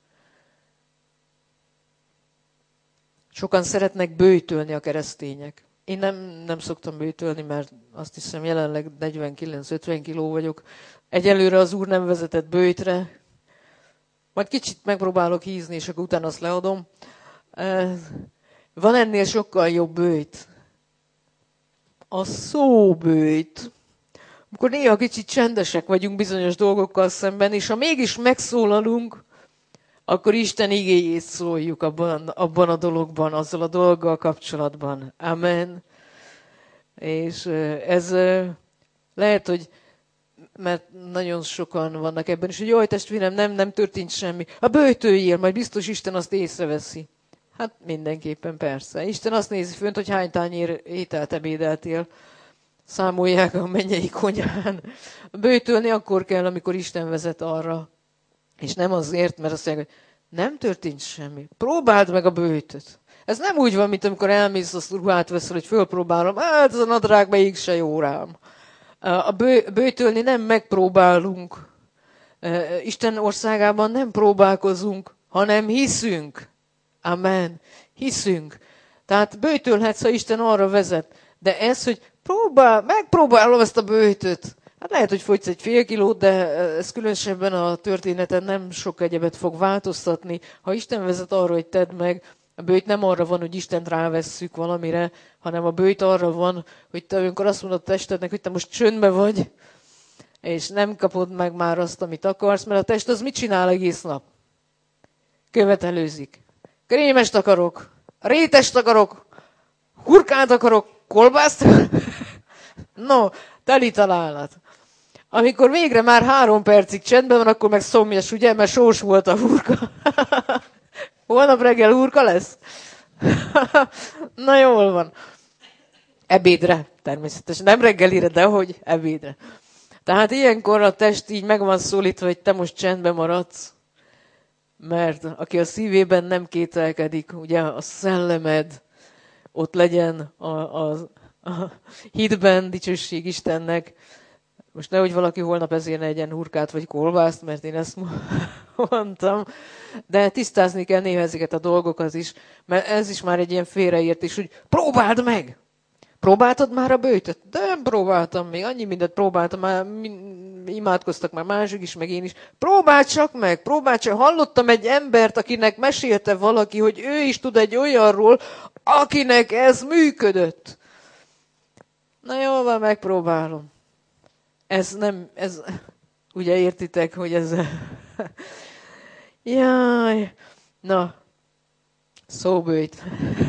[SPEAKER 1] Sokan szeretnek böjtölni a keresztények. Én nem szoktam böjtölni, mert azt hiszem jelenleg 49-50 kiló vagyok. Egyelőre az Úr nem vezetett böjtre. Majd kicsit megpróbálok hízni, és akkor utána azt leadom. Van ennél sokkal jobb böjt. A szóböjt. Amikor néha kicsit csendesek vagyunk bizonyos dolgokkal szemben, és ha mégis megszólalunk, akkor Isten igéjét szóljuk abban a dologban, azzal a dologgal kapcsolatban. Amen. És ez lehet, hogy mert nagyon sokan vannak ebben is, hogy jaj, testvérem, nem történt semmi. Böjtöljél, majd biztos Isten azt észreveszi. Hát mindenképpen persze. Isten azt nézi fönt, hogy hány tányér ételt ebédeltél. Számolják a mennyei konyhán. Böjtölni akkor kell, amikor Isten vezet arra. És nem azért, mert azt mondják, hogy nem történt semmi. Próbáld meg a böjtöt. Ez nem úgy van, mint amikor elmész, azt ruhát veszel, hogy fölpróbálom. Hát ez a nadrág melyik se jó rám. A böjtölni nem megpróbálunk. Isten országában nem próbálkozunk, hanem hiszünk. Amen. Hiszünk. Tehát böjtölhetsz, ha Isten arra vezet. De ez, hogy megpróbálom ezt a böjtöt. Hát lehet, hogy fogysz egy fél kilót, de ez különösebben a történeten nem sok egyebet fog változtatni. Ha Isten vezet arra, hogy tedd meg, a böjt nem arra van, hogy Istent rávesszük valamire, hanem a böjt arra van, hogy te amikor azt mondod a testednek, hogy te most csöndbe vagy, és nem kapod meg már azt, amit akarsz, mert a test az mit csinál egész nap? Követelőzik. Krémest akarok, rétest akarok, hurkát akarok, kolbászt akarok. No, teli találat. Amikor végre már 3 percig csendben van, akkor meg szomjas, ugye, mert sós volt a hurka. Holnap reggel hurka lesz? Na jól van. Ebédre, természetesen. Nem reggelire, de hogy ebédre. Tehát ilyenkor a test így meg van szólítva, hogy te most csendben maradsz. Mert aki a szívében nem kételkedik, ugye a szellemed ott legyen a hitben, dicsőség Istennek. Most nehogy valaki holnap ezért ne egyen hurkát vagy kolbászt, mert én ezt mondtam. De tisztázni kell néha ezeket a dolgokat is, mert ez is már egy ilyen félreértés, hogy próbáld meg! Próbáltad már a böjtöt? De nem próbáltam még, annyi mindent próbáltam, már imádkoztak már mások is, meg én is. Próbáld csak meg, próbáld csak. Hallottam egy embert, akinek mesélte valaki, hogy ő is tud egy olyanról, akinek ez működött. Na jól van, megpróbálom. Ez ugye értitek, hogy ez... Jaj, na, szóböjt.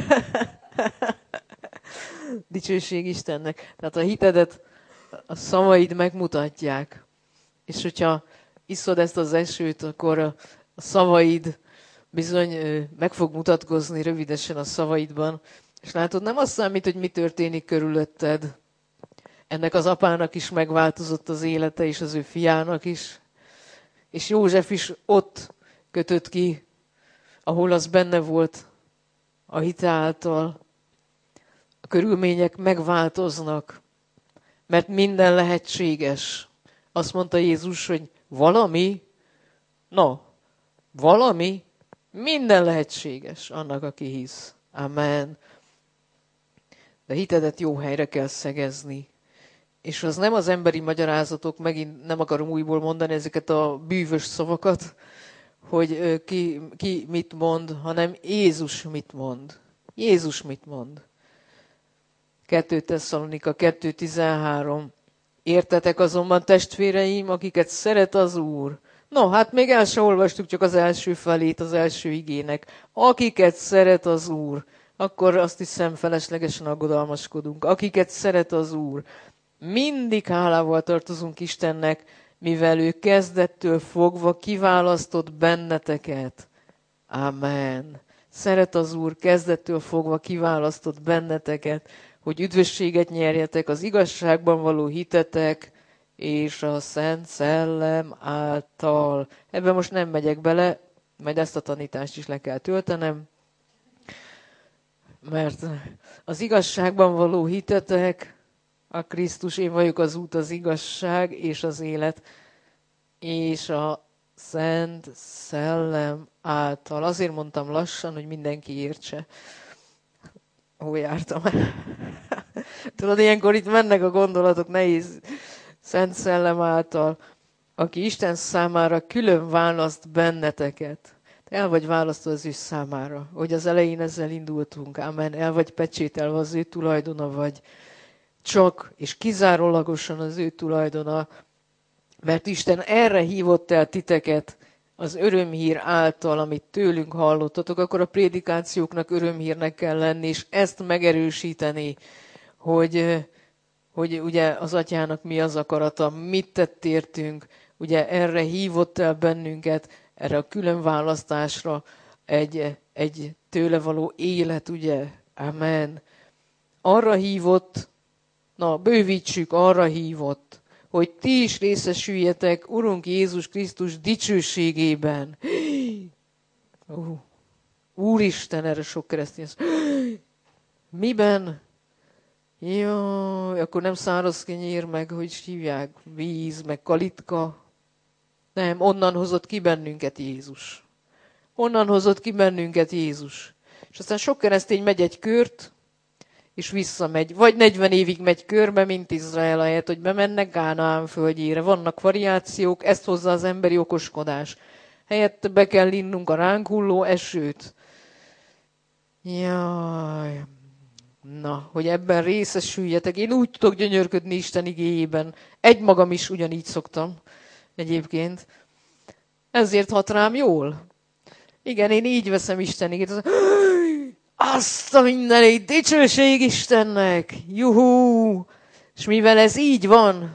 [SPEAKER 1] Dicsőség Istennek. Tehát a hitedet a szavaid megmutatják. És hogyha iszod ezt az esőt, akkor a szavaid bizony meg fog mutatkozni rövidesen a szavaidban. És látod, nem az számít, hogy mi történik körülötted. Ennek az apának is megváltozott az élete, és az ő fiának is. És József is ott kötött ki, ahol az benne volt a hite által. A körülmények megváltoznak, mert minden lehetséges. Azt mondta Jézus, hogy valami, minden lehetséges annak, aki hisz. Amen. De hitedet jó helyre kell szegezni. És az nem az emberi magyarázatok, megint nem akarom újból mondani ezeket a bűvös szavakat, hogy ki mit mond, hanem Jézus mit mond. Jézus mit mond. 2 Tesszalonika 2:13. Értetek azonban, testvéreim, akiket szeret az Úr. No, hát még el sem olvastuk csak az első felét, az első igének. Akiket szeret az Úr, akkor azt hiszem feleslegesen aggodalmaskodunk. Akiket szeret az Úr. Mindig hálával tartozunk Istennek, mivel ő kezdettől fogva kiválasztott benneteket. Amen. Szeret az Úr, kezdettől fogva kiválasztott benneteket, hogy üdvösséget nyerjetek az igazságban való hitetek és a Szent Szellem által. Ebben most nem megyek bele, majd ezt a tanítást is le kell töltenem, mert az igazságban való hitetek, a Krisztus, én vagyok az út, az igazság és az élet, és a Szent Szellem által. Azért mondtam lassan, hogy mindenki értse. Hol jártam? Tudod, ilyenkor itt mennek a gondolatok, nehéz. Szent Szellem által, aki Isten számára külön választ benneteket. El vagy választva az ő számára, hogy az elején ezzel indultunk. Amen. El vagy pecsételve, az ő tulajdona vagy. Csak és kizárólagosan az ő tulajdona, mert Isten erre hívott el titeket az örömhír által, amit tőlünk hallottatok, akkor a prédikációknak örömhírnek kell lenni, és ezt megerősíteni, hogy ugye az atyának mi az akarata, mit tett értünk, ugye erre hívott el bennünket, erre a különválasztásra egy egy tőle való élet, ugye? Amen. Arra hívott, bővítsük, arra hívott, hogy ti is részesüljetek Urunk Jézus Krisztus dicsőségében. Úristen, erre sok keresztény. Miben? Jaj, akkor nem száraz kenyér, meg hogy hívják, víz, meg kalitka. Nem, onnan hozott ki bennünket Jézus. Onnan hozott ki bennünket Jézus. És aztán sok keresztény megy egy kört, és visszamegy. Vagy 40 évig megy körbe, mint Izrael, ahelyett, hogy bemennek Kánaán földjére. Vannak variációk, ezt hozza az emberi okoskodás. Helyett be kell innunk a ránk hulló esőt. Jaj. Na, hogy ebben részesüljetek. Én úgy tudok gyönyörködni Isten igéjében. Egymagam is ugyanígy szoktam egyébként. Ezért hat rám jól. Igen, én így veszem Isten igét. Azt a mindenit, dicsőség Istennek! Juhú! És mivel ez így van,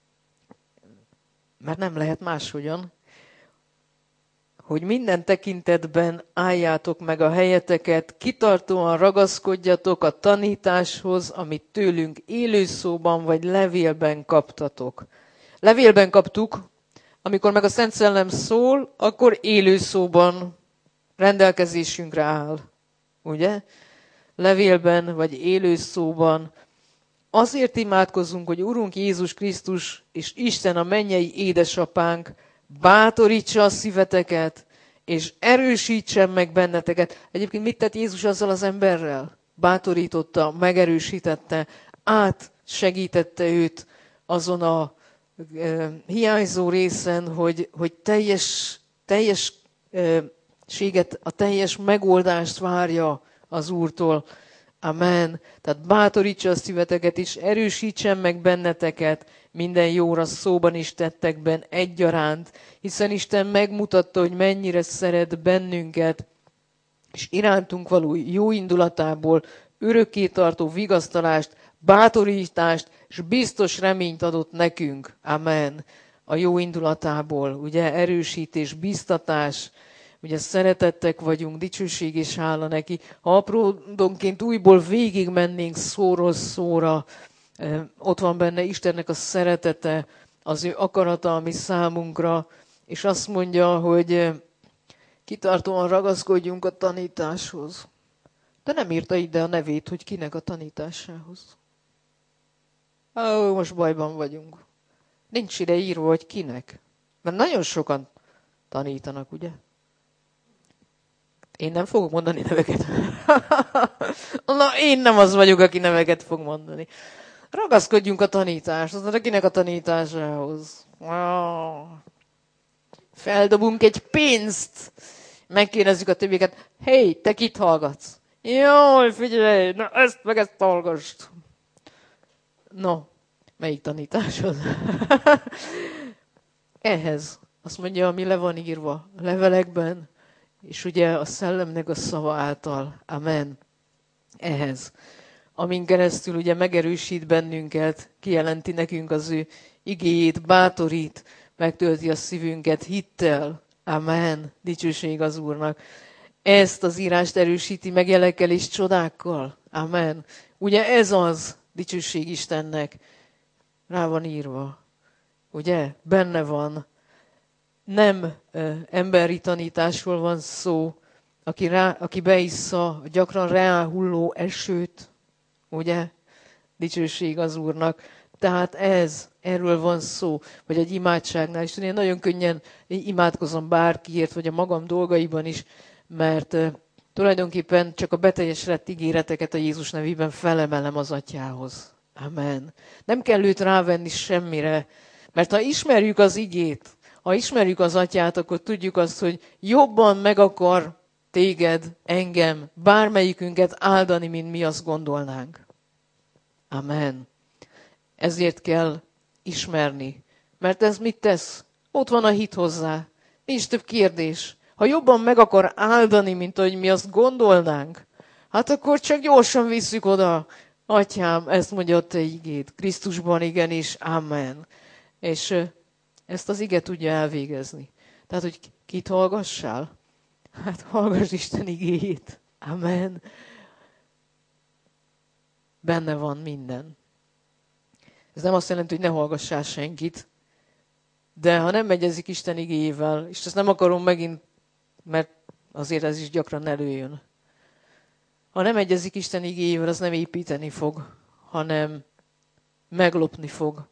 [SPEAKER 1] mert nem lehet máshogyan, hogy minden tekintetben álljátok meg a helyeteket, kitartóan ragaszkodjatok a tanításhoz, amit tőlünk élőszóban vagy levélben kaptatok. Levélben kaptuk, amikor meg a Szent Szellem szól, akkor élőszóban rendelkezésünkre áll. Ugye? Levélben vagy élőszóban. Azért imádkozunk, hogy Urunk Jézus Krisztus és Isten a mennyei édesapánk bátorítsa a szíveteket, és erősítsen meg benneteket. Egyébként mit tett Jézus azzal az emberrel? Bátorította, megerősítette, átsegítette őt azon a hiányzó részen, hogy teljességet, a teljes megoldást várja az Úrtól. Amen. Tehát bátorítsa a szíveteket is, erősítsen meg benneteket, minden jóra szóban is tettekben egyaránt, hiszen Isten megmutatta, hogy mennyire szeret bennünket, és irántunk való jó indulatából örökké tartó vigasztalást, bátorítást, és biztos reményt adott nekünk. Amen. A jó indulatából, ugye, erősítés, biztatás, ugye szeretettek vagyunk, dicsőség és hála neki. Ha apródonként újból végig mennénk szóról szóra, ott van benne Istennek a szeretete, az ő akarata, ami számunkra, és azt mondja, hogy kitartóan ragaszkodjunk a tanításhoz. De nem írta ide a nevét, hogy kinek a tanításához. Most bajban vagyunk. Nincs ide írva, hogy kinek. Mert nagyon sokan tanítanak, ugye? Én nem fogok mondani neveket. Na, én nem az vagyok, aki neveket fog mondani. Ragaszkodjunk a tanításhoz. Akinek a tanításához? Feldobunk egy pénzt. Megkérdezzük a többieket. Hey, te kit hallgatsz? Jaj, figyelj, na ezt meg ezt hallgassd. No, melyik tanításhoz? Ehhez. Azt mondja, ami le van írva a levelekben, és ugye a szellemnek a szava által. Amen. Ehhez. Amin keresztül ugye megerősít bennünket, kijelenti nekünk az ő igéjét, bátorít, megtölti a szívünket hittel. Amen. Dicsőség az Úrnak. Ezt az írást erősíti meg jelekkel és csodákkal. Amen. Ugye ez az, dicsőség Istennek. Rá van írva. Ugye? Benne van. Nem emberi tanításról van szó, aki beissza a gyakran ráhulló esőt, ugye? Dicsőség az Úrnak. Tehát erről van szó, vagy egy imádságnál is. Én nagyon könnyen imádkozom bárkiért, vagy a magam dolgaiban is, mert tulajdonképpen csak a beteljesedett ígéreteket a Jézus nevében felemelem az Atyához. Amen. Nem kell őt rávenni semmire, mert ha ismerjük az igét, ha ismerjük az Atyát, akkor tudjuk azt, hogy jobban meg akar téged, engem, bármelyikünket áldani, mint mi azt gondolnánk. Amen. Ezért kell ismerni. Mert ez mit tesz? Ott van a hit hozzá. Nincs több kérdés. Ha jobban meg akar áldani, mint ahogy mi azt gondolnánk, hát akkor csak gyorsan visszük oda. Atyám, ezt mondja a te igéd. Krisztusban igenis. Amen. És ezt az ige tudja elvégezni. Tehát, hogy kit hallgassál? Hát hallgass Isten igéjét. Amen. Benne van minden. Ez nem azt jelenti, hogy ne hallgassál senkit, de ha nem megyezik Isten igéjével, és ezt nem akarom megint, mert azért ez is gyakran előjön. Ha nem egyezik Isten igéjével, az nem építeni fog, hanem meglopni fog.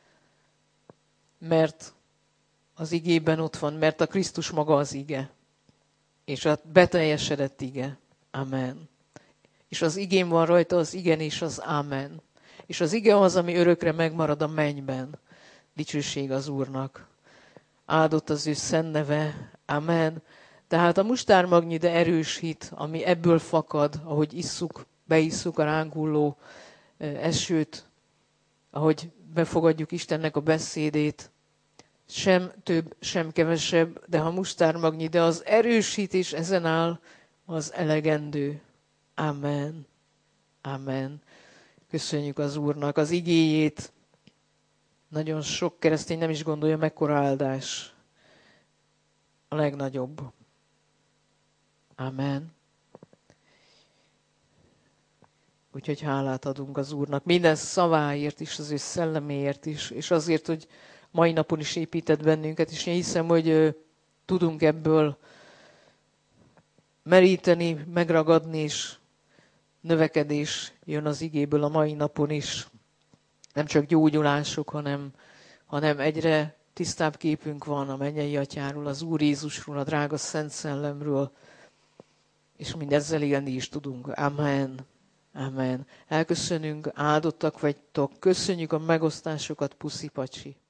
[SPEAKER 1] Mert az igében ott van, mert a Krisztus maga az ige. És a beteljesedett ige. Amen. És az igén van rajta az igen és az amen. És az ige az, ami örökre megmarad a mennyben. Dicsőség az Úrnak. Áldott az ő szent neve. Amen. Tehát a mustármagnyi, de erős hit, ami ebből fakad, ahogy beiszuk a ránk hulló esőt, ahogy befogadjuk Istennek a beszédét, sem több, sem kevesebb, de ha mustármagnyi, de az erős hit is ezen áll, az elegendő. Amen. Amen. Köszönjük az Úrnak az igéjét. Nagyon sok keresztény nem is gondolja, mekkora áldás. A legnagyobb. Amen. Úgyhogy hálát adunk az Úrnak minden szaváért is, az ő szelleméért is, és azért, hogy mai napon is épített bennünket, és én hiszem, hogy tudunk ebből meríteni, megragadni, és növekedés jön az igéből a mai napon is. Nem csak gyógyulások, hanem egyre tisztább képünk van a mennyei atyáról, az Úr Jézusról, a drága Szent Szellemről, és mindezzel élni is tudunk. Amen. Amen. Elköszönünk, áldottak vagytok, köszönjük a megosztásokat, puszi pacsi.